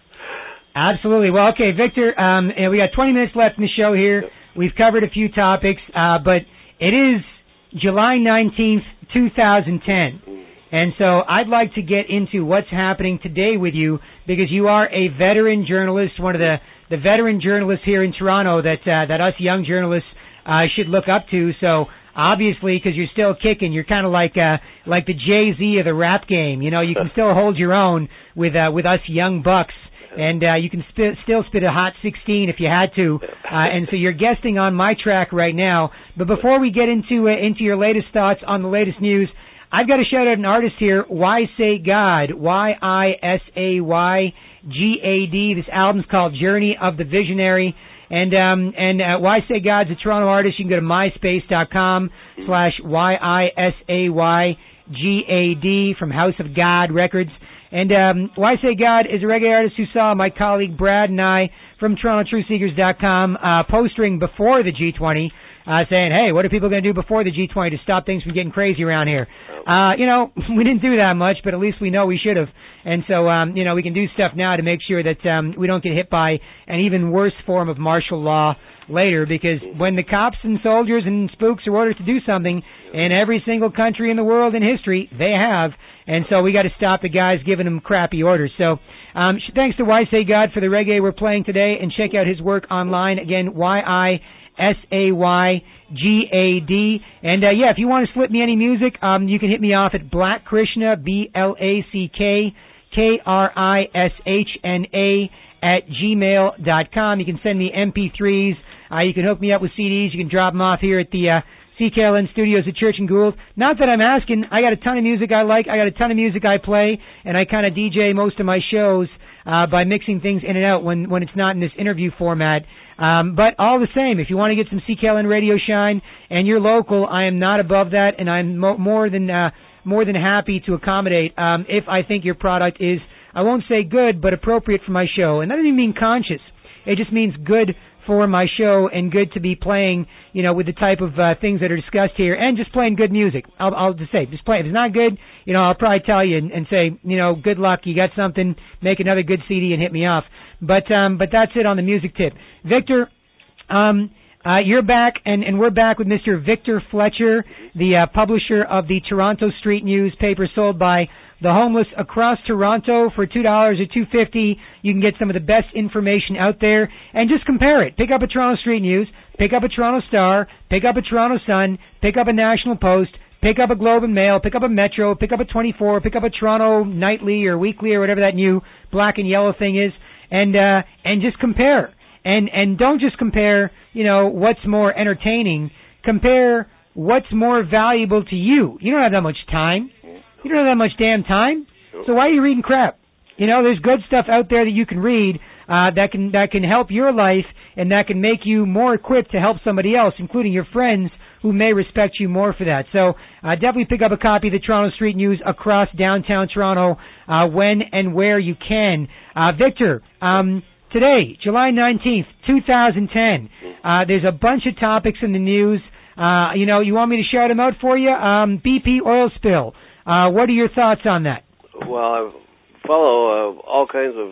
Absolutely. Well, okay, Victor, um, and we got twenty minutes left in the show here. Yep. We've covered a few topics, uh, but it is July nineteenth, two thousand ten. Mm. And so I'd like to get into what's happening today with you, because you are a veteran journalist, one of the, the veteran journalists here in Toronto that uh, that us young journalists uh, should look up to. So obviously, because you're still kicking, you're kind of like uh, like the Jay-Z of the rap game. You know, you can still hold your own with uh, with us young bucks. And uh, you can spit, still spit a hot sixteen if you had to. Uh, and so you're guesting on my track right now. But before we get into uh, into your latest thoughts on the latest news, I've got to shout out an artist here, Y Say God, Y I S A Y G A D. This album's called Journey of the Visionary. And um, and uh, Y Say God's a Toronto artist. You can go to myspace.com slash Y I S A Y G A D from House of God Records. And um, Y Say God is a reggae artist who saw my colleague Brad and I from Toronto Truth Seekers dot com uh, postering before the G twenty, uh, saying, hey, what are people going to do before the G twenty to stop things from getting crazy around here? Uh, you know, we didn't do that much, but at least we know we should have. And so, um, you know, we can do stuff now to make sure that um, we don't get hit by an even worse form of martial law later, because when the cops and soldiers and spooks are ordered to do something in every single country in the world in history, they have. And so we got to stop the guys giving them crappy orders. So um, thanks to Y Say God for the reggae we're playing today, and check out his work online. Again, Y I S A Y G A D. And, uh, yeah, if you want to slip me any music, um, you can hit me off at Black Krishna, B L A C K K R I S H N A, at gmail dot com. You can send me M P threes. Uh, you can hook me up with C Ds. You can drop them off here at the uh, C K L N studios at Church and Gould. Not that I'm asking. I got a ton of music I like. I got a ton of music I play, and I kind of D J most of my shows uh, by mixing things in and out when, when it's not in this interview format. Um, but all the same, if you want to get some C K L N radio shine and you're local, I am not above that, and I'm mo- more than uh, more than happy to accommodate um, if I think your product is, I won't say good, but appropriate for my show. And that doesn't even mean conscious. It just means good for my show and good to be playing, you know, with the type of uh, things that are discussed here, and just playing good music. I'll, I'll just say, just play. If it's not good, you know, I'll probably tell you and, and say, you know, good luck. You got something. Make another good C D and hit me off. But um, but that's it on the music tip. Victor, um, uh, you're back, and, and we're back with Mister Victor Fletcher, the uh, publisher of the Toronto Street News paper, sold by the homeless across Toronto for two dollars or two fifty. You can get some of the best information out there and just compare it. Pick up a Toronto Street News, pick up a Toronto Star, pick up a Toronto Sun, pick up a National Post, pick up a Globe and Mail, pick up a Metro, pick up a twenty-four, pick up a Toronto Nightly or Weekly or whatever that new black and yellow thing is, and uh, and just compare. And and don't just compare, you know, what's more entertaining. Compare what's more valuable to you. You don't have that much time. You don't have that much damn time. So why are you reading crap? You know, there's good stuff out there that you can read uh, that can that can help your life and that can make you more equipped to help somebody else, including your friends who may respect you more for that. So uh, definitely pick up a copy of the Toronto Street News across downtown Toronto uh, when and where you can. Uh, Victor, um, today, July nineteenth, two thousand ten, uh, there's a bunch of topics in the news. Uh, you know, you want me to shout them out for you? Um, B P oil spill. Uh, what are your thoughts on that? Well, I follow uh, all kinds of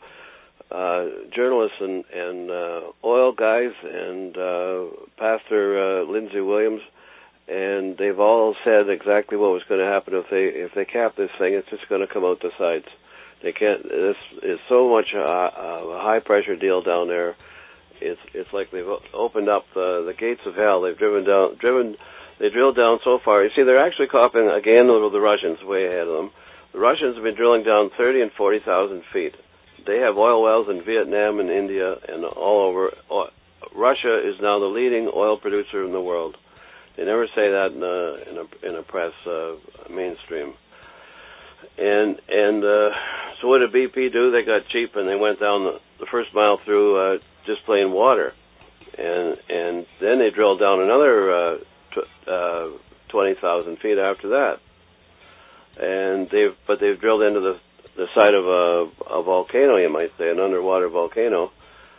uh, uh, journalists and, and uh, oil guys and uh, Pastor uh, Lindsey Williams, and they've all said exactly what was going to happen if they if they cap this thing. It's just going to come out the sides. They can't. This is so much a, a high pressure deal down there. It's it's like they've opened up the, the gates of hell. They've driven down driven. They drilled down so far. You see, they're actually copying, again, with the Russians way ahead of them. The Russians have been drilling down thirty and forty thousand feet. They have oil wells in Vietnam and India and all over. Russia is now the leading oil producer in the world. They never say that in a, in a, in a press uh, mainstream. And and uh, so what did B P do? They got cheap and they went down the, the first mile through uh, just plain water. And, and then they drilled down another... Uh, Uh, twenty thousand feet after that. And they've, but they've drilled into the the side of a, a volcano, you might say, an underwater volcano.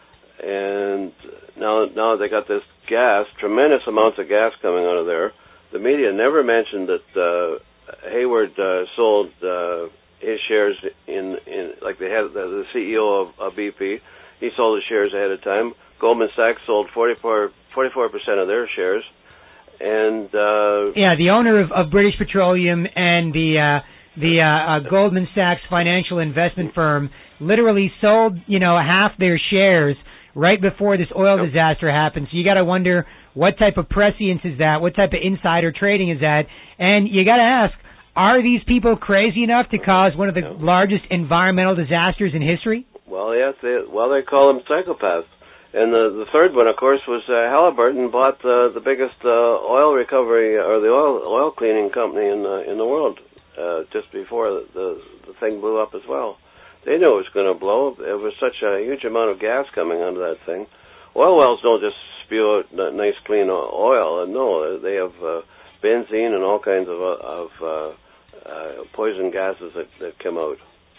And now, now they got this gas, tremendous amounts of gas coming out of there. The media never mentioned that uh, Hayward uh, sold uh, his shares in, in, like they had the, the C E O of, of B P. He sold his shares ahead of time. Goldman Sachs sold forty-four percent of their shares. And uh, yeah, the owner of, of British Petroleum and the uh, the uh, uh, Goldman Sachs financial investment firm literally sold, you know, half their shares right before this oil yep. disaster happened. So you got to wonder what type of prescience is that? What type of insider trading is that? And you got to ask, are these people crazy enough to cause one of the yep. largest environmental disasters in history? Well, yes. They, well, they call them psychopaths. And the, the third one, of course, was uh, Halliburton bought uh, the biggest uh, oil recovery or the oil oil cleaning company in uh, in the world uh, just before the, the the thing blew up as well. They knew it was going to blow. It was such a huge amount of gas coming out of that thing. Oil wells don't just spew out nice clean oil. No, they have uh, benzene and all kinds of uh, of uh, uh, poison gases that, that come out.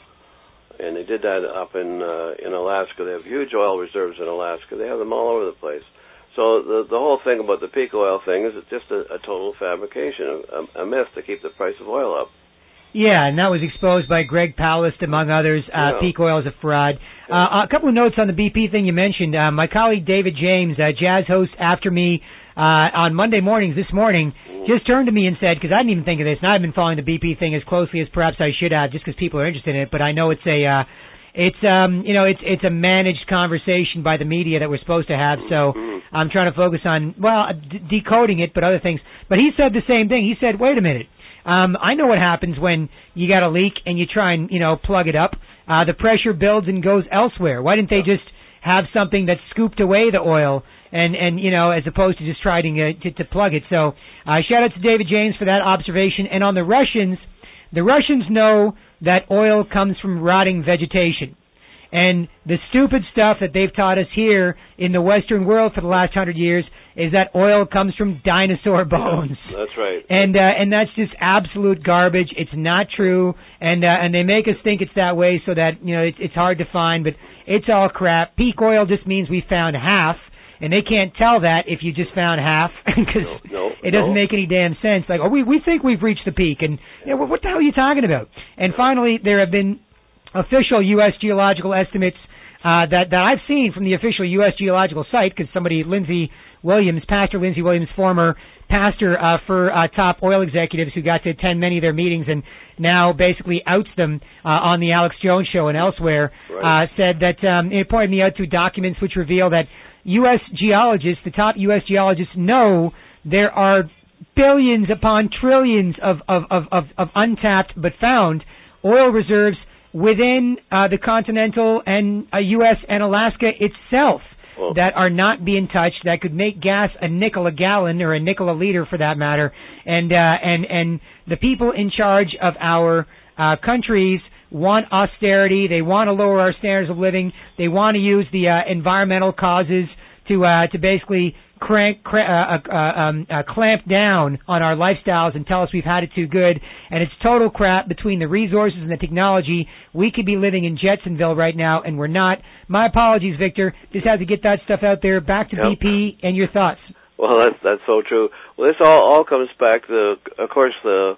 And they did that up in uh, in Alaska. They have huge oil reserves in Alaska. They have them all over the place. So the the whole thing about the peak oil thing is it's just a, a total fabrication, a, a myth to keep the price of oil up. Yeah, and that was exposed by Greg Palast, among others. Uh, yeah. Peak oil is a fraud. Uh, a couple of notes on the B P thing you mentioned. Uh, my colleague David James, uh, jazz host after me uh, on Monday mornings this morning, just turned to me and said, because I didn't even think of this, and I've been following the B P thing as closely as perhaps I should have, just because people are interested in it. But I know it's a, uh, it's um, you know, it's it's a managed conversation by the media that we're supposed to have. So I'm trying to focus on well, d- decoding it, but other things. But he said the same thing. He said, wait a minute. Um, I know what happens when you got a leak and you try and, you know, plug it up. Uh, the pressure builds and goes elsewhere. Why didn't they just have something that scooped away the oil and, and you know, as opposed to just trying to, to, to plug it? So uh, shout out to David James for that observation. And on the Russians, the Russians know that oil comes from rotting vegetation. And the stupid stuff that they've taught us here in the Western world for the last hundred years is that oil comes from dinosaur bones. Yeah, that's right. And uh, and that's just absolute garbage. It's not true. And uh, and they make us think it's that way so that, you know, it's, it's hard to find, but it's all crap. Peak oil just means we found half, and they can't tell that if you just found half because no, no, it doesn't no. make any damn sense. Like, oh, we we think we've reached the peak, and you know, what the hell are you talking about? And finally, there have been official U S geological estimates uh, that that I've seen from the official U S geological site, because somebody, Lindsey Williams, Pastor Lindsey Williams, former pastor uh, for uh, top oil executives who got to attend many of their meetings and now basically outs them uh, on the Alex Jones show and elsewhere, right. uh, said that um, it pointed me out to documents which reveal that U S geologists, the top U S geologists, know there are billions upon trillions of of of, of, of untapped but found oil reserves within uh, the continental and uh, U S and Alaska itself well, that are not being touched, that could make gas a nickel a gallon or a nickel a liter for that matter. And uh, and and the people in charge of our uh, countries want austerity. They want to lower our standards of living. They want to use the uh, environmental causes to uh, to basically crank, cr- uh, uh, um, uh, clamp down on our lifestyles and tell us we've had it too good. And it's total crap between the resources and the technology. We could be living in Jetsonville right now, and we're not. My apologies, Victor. Just had to get that stuff out there. Back to yep. B P and your thoughts. Well, that's that's so true. Well, this all all comes back to, of course, the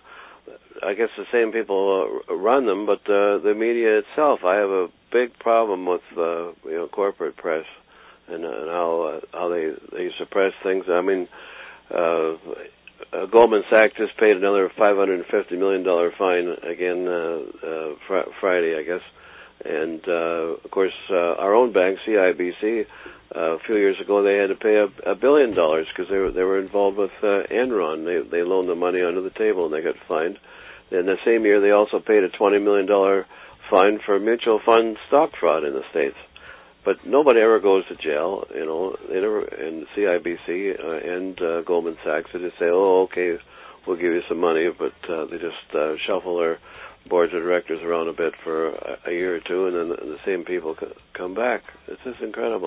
I guess the same people uh, run them, but uh, the media itself. I have a big problem with uh, you know corporate press. And, uh, and how uh, how they they suppress things. I mean, uh, uh, Goldman Sachs just paid another five hundred and fifty million dollar fine again uh, uh, fr- Friday, I guess. And uh, of course, uh, our own bank, C I B C, uh, a few years ago, they had to pay a, a billion dollars because they were they were involved with uh, Enron. They they loaned the money under the table and they got fined. And the same year, they also paid a twenty million dollar fine for mutual fund stock fraud in the States. But nobody ever goes to jail, you know. They never, and C I B C uh, and uh, Goldman Sachs, they just say, "Oh, okay, we'll give you some money," but uh, they just uh, shuffle their boards of directors around a bit for a, a year or two, and then the, the same people c- come back. It's just incredible.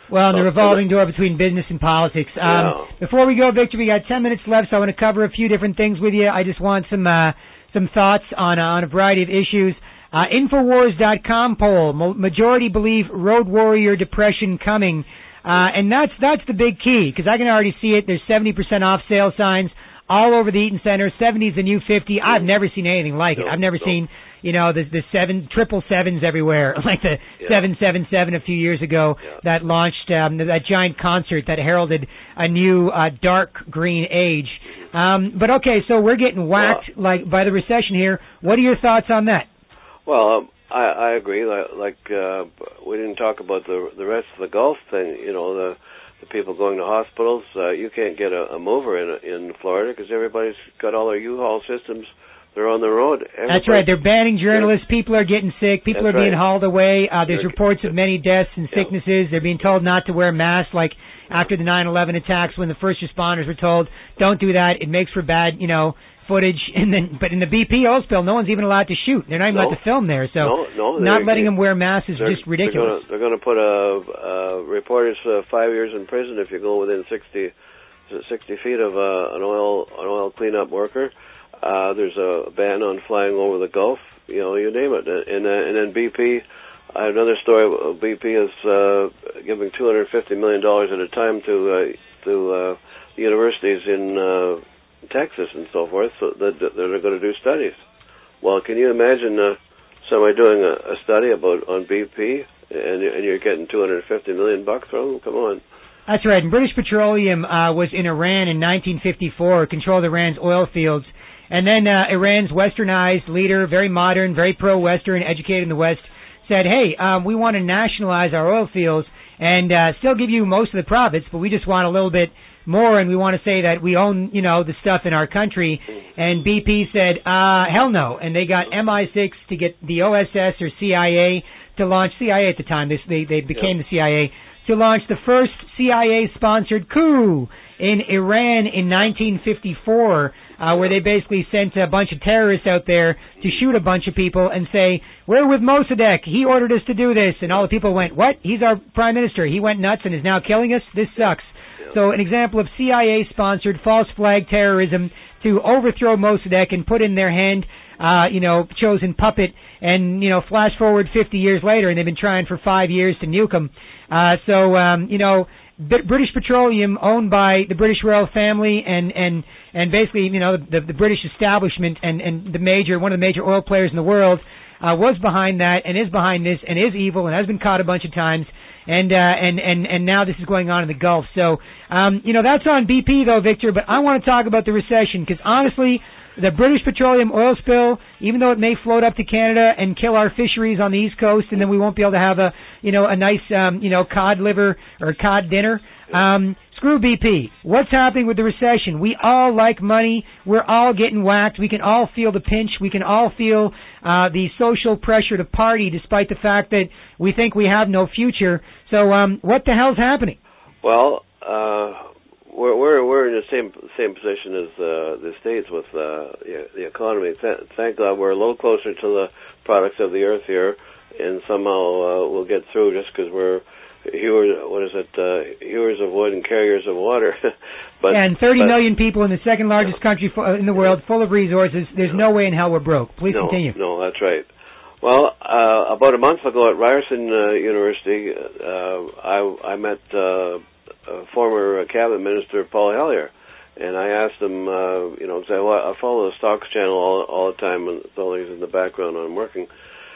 Well, and the So, revolving door between business and politics. Um, Yeah. Before we go, Victor, we got ten minutes left, so I want to cover a few different things with you. I just want some uh, some thoughts on uh, on a variety of issues. Uh, Infowars dot com poll: Mo- majority believe road warrior depression coming, uh, and that's that's the big key because I can already see it. There's seventy percent off sale signs all over the Eaton Center. seventy is the new fifty. I've never seen anything like it. No, I've never no. seen, you know, the the seven triple sevens everywhere, like the Yeah. seven seven seven a few years ago Yeah. that launched um, that giant concert that heralded a new uh, dark green age. Um, but okay, so we're getting whacked Well, like by the recession here. What are your thoughts on that? Well, um, I, I agree. Like, like uh, we didn't talk about the the rest of the Gulf thing. You know, the the people going to hospitals. Uh, you can't get a, a mover in in Florida because everybody's got all their U-Haul systems. They're on the road. Everybody, That's right. They're banning journalists. People are getting sick. People That's are being right. hauled away. Uh, there's They're- reports of many deaths and Yeah. sicknesses. They're being told not to wear masks, like after the nine eleven attacks when the first responders were told, don't do that. It makes for bad, you know, footage. And then, but in the B P oil spill, no one's even allowed to shoot. They're not even No. allowed to film there. So No, no, not they're- letting them wear masks is They're, just ridiculous. They're going to put a, a reporters uh, five years in prison if you go within sixty, sixty feet of uh, an oil an oil cleanup worker. Uh, there's a ban on flying over the Gulf. You know, you name it. And uh, and then B P. I have another story. B P is uh, giving two hundred fifty million dollars at a time to uh, to uh, universities in uh, Texas and so forth, so that, that they're going to do studies. Well, can you imagine uh, somebody doing a, a study about on B P and, and you're getting two hundred fifty million bucks from them? Come on. That's right. And British Petroleum uh, was in Iran in nineteen fifty-four, controlled Iran's oil fields. And then uh, Iran's westernized leader, very modern, very pro-Western, educated in the West, said, hey, um, we want to nationalize our oil fields and uh, still give you most of the profits, but we just want a little bit more, and we want to say that we own, you know, the stuff in our country. And B P said, uh, hell no. And they got M I six to get the O S S or C I A to launch, C I A at the time, they, they, they became the C I A, to launch the first C I A-sponsored coup in Iran in nineteen fifty-four, uh, where they basically sent a bunch of terrorists out there to shoot a bunch of people and say, we're with Mossadegh, he ordered us to do this. And all the people went, what? He's our prime minister. He went nuts and is now killing us? This sucks. So an example of C I A-sponsored false flag terrorism to overthrow Mossadegh and put in their hand, uh, you know, chosen puppet. And, you know, flash forward fifty years later, and they've been trying for five years to nuke him. Uh, so, um, you know, B- British Petroleum, owned by the British royal family and, and, and basically, you know, the, the British establishment and, and the major, one of the major oil players in the world, uh, was behind that and is behind this and is evil and has been caught a bunch of times. And, uh, and, and, and now this is going on in the Gulf. So, um, you know, that's on B P though, Victor, but I want to talk about the recession because honestly, the British Petroleum oil spill, even though it may float up to Canada and kill our fisheries on the East Coast, and then we won't be able to have a, you know, a nice, um, you know, cod liver or cod dinner. Um, screw B P. What's happening with the recession? We all like money. We're all getting whacked. We can all feel the pinch. We can all feel uh, the social pressure to party, despite the fact that we think we have no future. So, um, what the hell's happening? Well, uh, we're we're we're in the same same position as uh, the states with uh, the, the economy. Th- thank God we're a little closer to the products of the earth here, and somehow uh, we'll get through just because we're hewers. What is it? Uh, hewers of wood and carriers of water. but yeah, and thirty but, million people in the second largest country fo- in the world, full of resources. There's no way in hell we're broke. Please no, continue. No, that's right. Well, uh, about a month ago at Ryerson uh, University, uh, I, I met uh, uh, former cabinet minister Paul Hellyer, and I asked him, uh, you know, because I, I follow the stocks channel all, all the time, and it's always in the background when I'm working,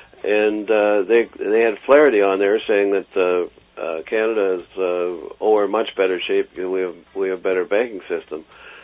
and uh, they they had Flaherty on there saying that uh, uh, Canada is uh, oh, we're in much better shape because we have we have a better banking system.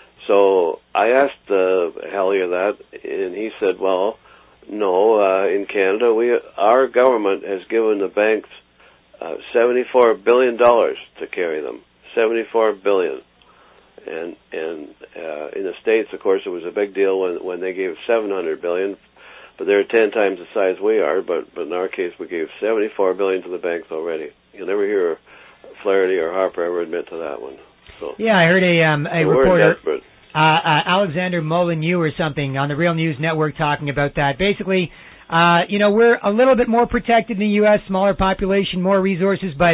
So I asked uh, Hellyer that, and he said, well, no, uh, in Canada, we our government has given the banks uh, seventy-four billion dollars to carry them. seventy-four billion dollars. And and uh, in the States, of course, it was a big deal when when they gave seven hundred billion dollars. But they're ten times the size we are. But but in our case, we gave seventy-four billion dollars to the banks already. You'll never hear Flaherty or Harper ever admit to that one. So yeah, I heard a um, a so reporter. We're desperate. Uh, uh, Alexander Molyneux or something on the Real News Network talking about that. Basically, uh, you know, we're a little bit more protected in the U S, smaller population, more resources, but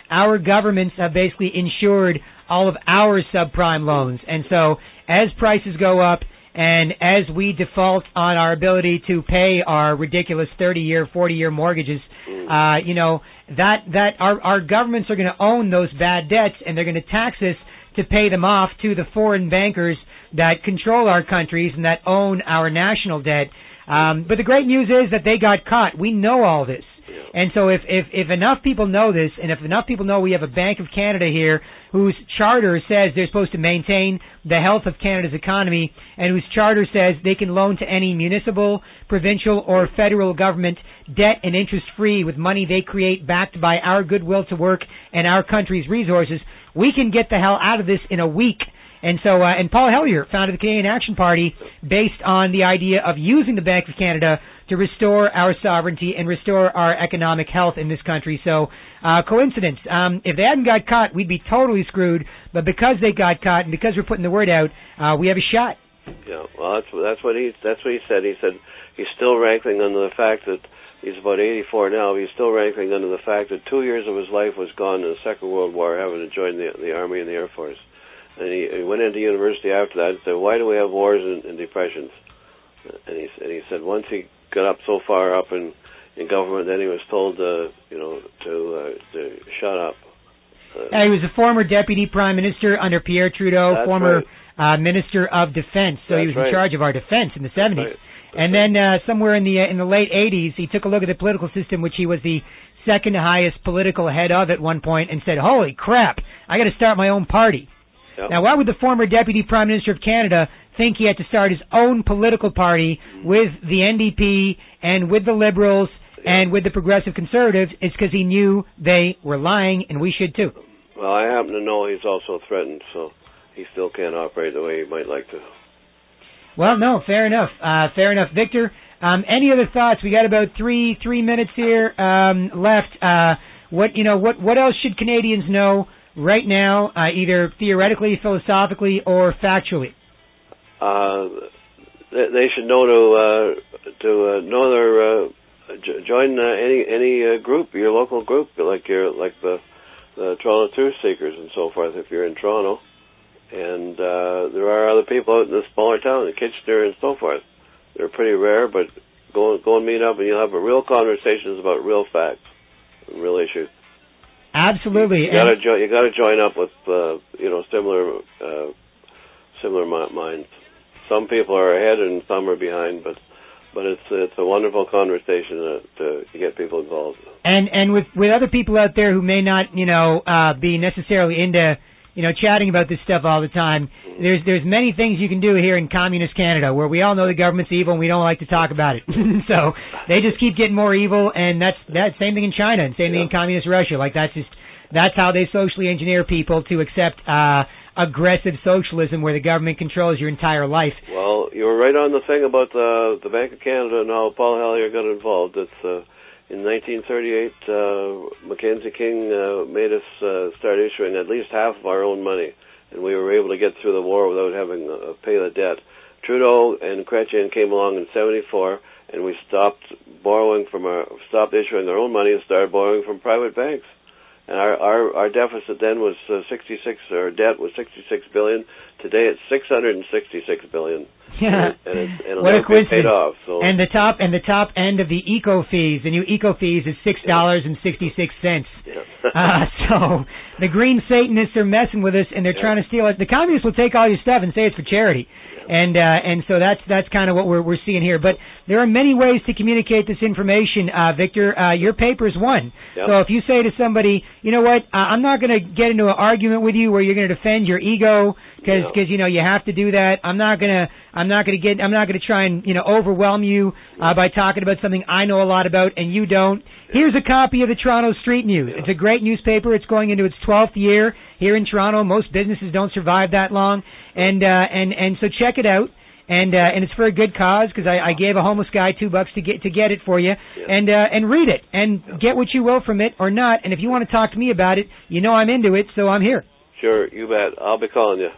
our governments have basically insured all of our subprime loans. And so as prices go up and as we default on our ability to pay our ridiculous thirty-year, forty-year mortgages, uh, you know, that, that our, our governments are going to own those bad debts, and they're going to tax us to pay them off to the foreign bankers that control our countries and that own our national debt. Um, but the great news is that they got caught. We know all this. And so if, if, if enough people know this, and if enough people know we have a Bank of Canada here whose charter says they're supposed to maintain the health of Canada's economy, and whose charter says they can loan to any municipal, provincial, or federal government debt and interest-free with money they create backed by our goodwill to work and our country's resources, we can get the hell out of this in a week. And so, uh, and Paul Hellyer founded the Canadian Action Party based on the idea of using the Bank of Canada to restore our sovereignty and restore our economic health in this country. So, uh, coincidence. Um, if they hadn't got caught, we'd be totally screwed. But because they got caught and because we're putting the word out, uh, we have a shot. Yeah, well, that's that's what he that's what he said. He said he's still rankling under the fact that he's about eighty-four now. He's still rankling under the fact that two years of his life was gone in the Second World War, having to join the the Army and the Air Force. And he, he went into university after that and said, "Why do we have wars and, and depressions?" And he and he said once he got up so far up in, in government, then he was told, uh, you know, to uh, to shut up. Uh, yeah, he was a former deputy prime minister under Pierre Trudeau, former right. uh, minister of defense. So that's he was right. in charge of our defense in the seventies. Right. And then uh, somewhere in the uh, in the late eighties, he took a look at the political system, which he was the second highest political head of at one point, and said, "Holy crap! I got to start my own party." Yep. Now, why would the former Deputy Prime Minister of Canada think he had to start his own political party with the N D P and with the Liberals yep. and with the Progressive Conservatives? It's because he knew they were lying, and we should too. Well, I happen to know he's also threatened, so he still can't operate the way he might like to. Well, no, fair enough. Uh, fair enough. Victor, um, any other thoughts? We got about three three minutes here um, left. Uh, what you know? What what else should Canadians know right now, uh, either theoretically, philosophically, or factually? Uh, they, they should know to uh, to uh, know their uh, j- join uh, any any uh, group, your local group, like your like the the Toronto Truth Seekers and so forth. If you're in Toronto, and uh, there are other people out in the smaller town, in Kitchener and so forth. They're pretty rare, but go go and meet up, and you'll have a real conversations about real facts, and real issues. Absolutely. You got to jo- you got to join up with uh, you know similar uh, similar mi- minds. Some people are ahead and some are behind, but but it's it's a wonderful conversation to, to get people involved. And and with with other people out there who may not you know uh, be necessarily into you know chatting about this stuff all the time, mm-hmm. there's there's many things you can do here in communist Canada where we all know the government's evil and we don't like to talk about it. So they just keep getting more evil, and that's that same thing in China and same thing yeah. in communist Russia. Like that's just that's how they socially engineer people to accept uh, aggressive socialism where the government controls your entire life. Well, you were right on the thing about the the Bank of Canada and how Paul Hellyer got involved. It's uh, in nineteen thirty-eight, uh, Mackenzie King uh, made us uh, start issuing at least half of our own money, and we were able to get through the war without having to pay the debt. Trudeau and Chrétien came along in seventy-four, and we stopped borrowing from our stopped issuing our own money and started borrowing from private banks. And our, our, our deficit then was uh, sixty-six, our debt was sixty-six billion. Today it's six hundred sixty-six billion. Yeah. And, it's, and it'll what a never be paid coincidence. off. So. And the top and the top end of the eco fees, the new eco fees is six dollars and sixty-six cents. Yeah. uh, so the green Satanists are messing with us, and they're yeah. trying to steal it. The communists will take all your stuff and say it's for charity. And uh, and so that's that's kind of what we're we're seeing here. But there are many ways to communicate this information, uh, Victor. Uh, your paper is one. Yep. So if you say to somebody, you know what, uh, I'm not going to get into an argument with you where you're going to defend your ego because because you know you have to do that. I'm not gonna I'm not gonna get I'm not gonna try and you know overwhelm you uh, by talking about something I know a lot about and you don't. Here's a copy of the Toronto Street News. Yeah. It's a great newspaper. It's going into its twelfth year here in Toronto. Most businesses don't survive that long, and uh, and and so check it out. And uh, and it's for a good cause because I, I gave a homeless guy two bucks to get to get it for you, yeah. and uh, and read it and yeah. get what you will from it or not. And if you want to talk to me about it, you know I'm into it, so I'm here. Sure, you bet. I'll be calling you.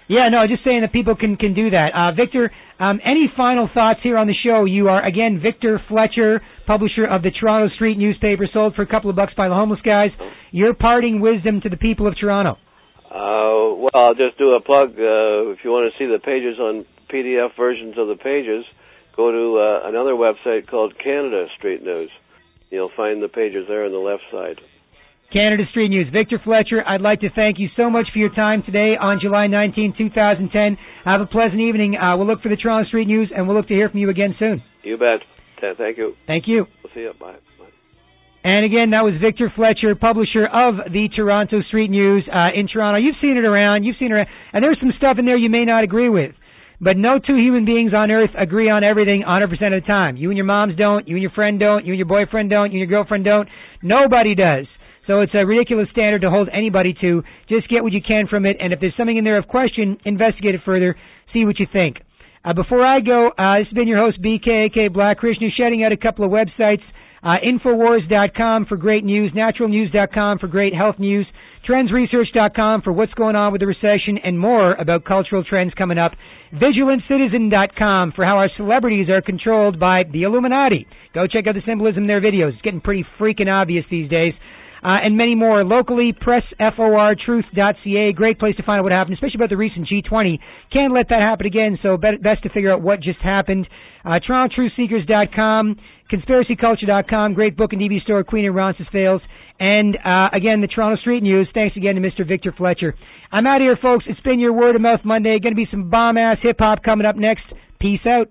Yeah, no, just saying that people can, can do that. Uh, Victor, um, any final thoughts here on the show? You are, again, Victor Fletcher, publisher of the Toronto Street newspaper, sold for a couple of bucks by the homeless guys. Your parting wisdom to the people of Toronto. Uh, well, I'll just do a plug. Uh, if you want to see the pages on P D F versions of the pages, go to uh, another website called Canada Street News. You'll find the pages there on the left side. Canada Street News. Victor Fletcher, I'd like to thank you so much for your time today on July nineteenth, twenty ten. Have a pleasant evening. Uh, we'll look for the Toronto Street News, and we'll look to hear from you again soon. You bet. Thank you. Thank you. We'll see you. Bye. Bye. And again, that was Victor Fletcher, publisher of the Toronto Street News uh, in Toronto. You've seen it around. You've seen it around. And there's some stuff in there you may not agree with. But no two human beings on earth agree on everything one hundred percent of the time. You and your moms don't. You and your friend don't. You and your boyfriend don't. You and your girlfriend don't. Nobody does. So it's a ridiculous standard to hold anybody to. Just get what you can from it, and if there's something in there of question, investigate it further, see what you think. Uh, before I go, uh, this has been your host, B K, a k a. Black Krishna, shedding out a couple of websites, uh, Infowars dot com for great news, Natural News dot com for great health news, Trends Research dot com for what's going on with the recession and more about cultural trends coming up, Vigilant Citizen dot com for how our celebrities are controlled by the Illuminati. Go check out the symbolism in their videos. It's getting pretty freaking obvious these days. Uh, and many more. Locally, Press F O R Truth dot C A. Great place to find out what happened, especially about the recent G twenty. Can't let that happen again, so best to figure out what just happened. Uh, Toronto Truth Seekers dot com, Conspiracy Culture dot com, great book and D V D store, Queen and Roncesvalles. And, uh, again, the Toronto Street News. Thanks again to Mister Victor Fletcher. I'm out of here, folks. It's been your Word of Mouth Monday. Going to be some bomb-ass hip-hop coming up next. Peace out.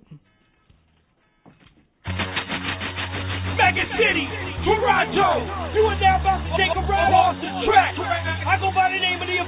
Maggot City, Toronto, you are now about to take a ride off the track. I go by the name of the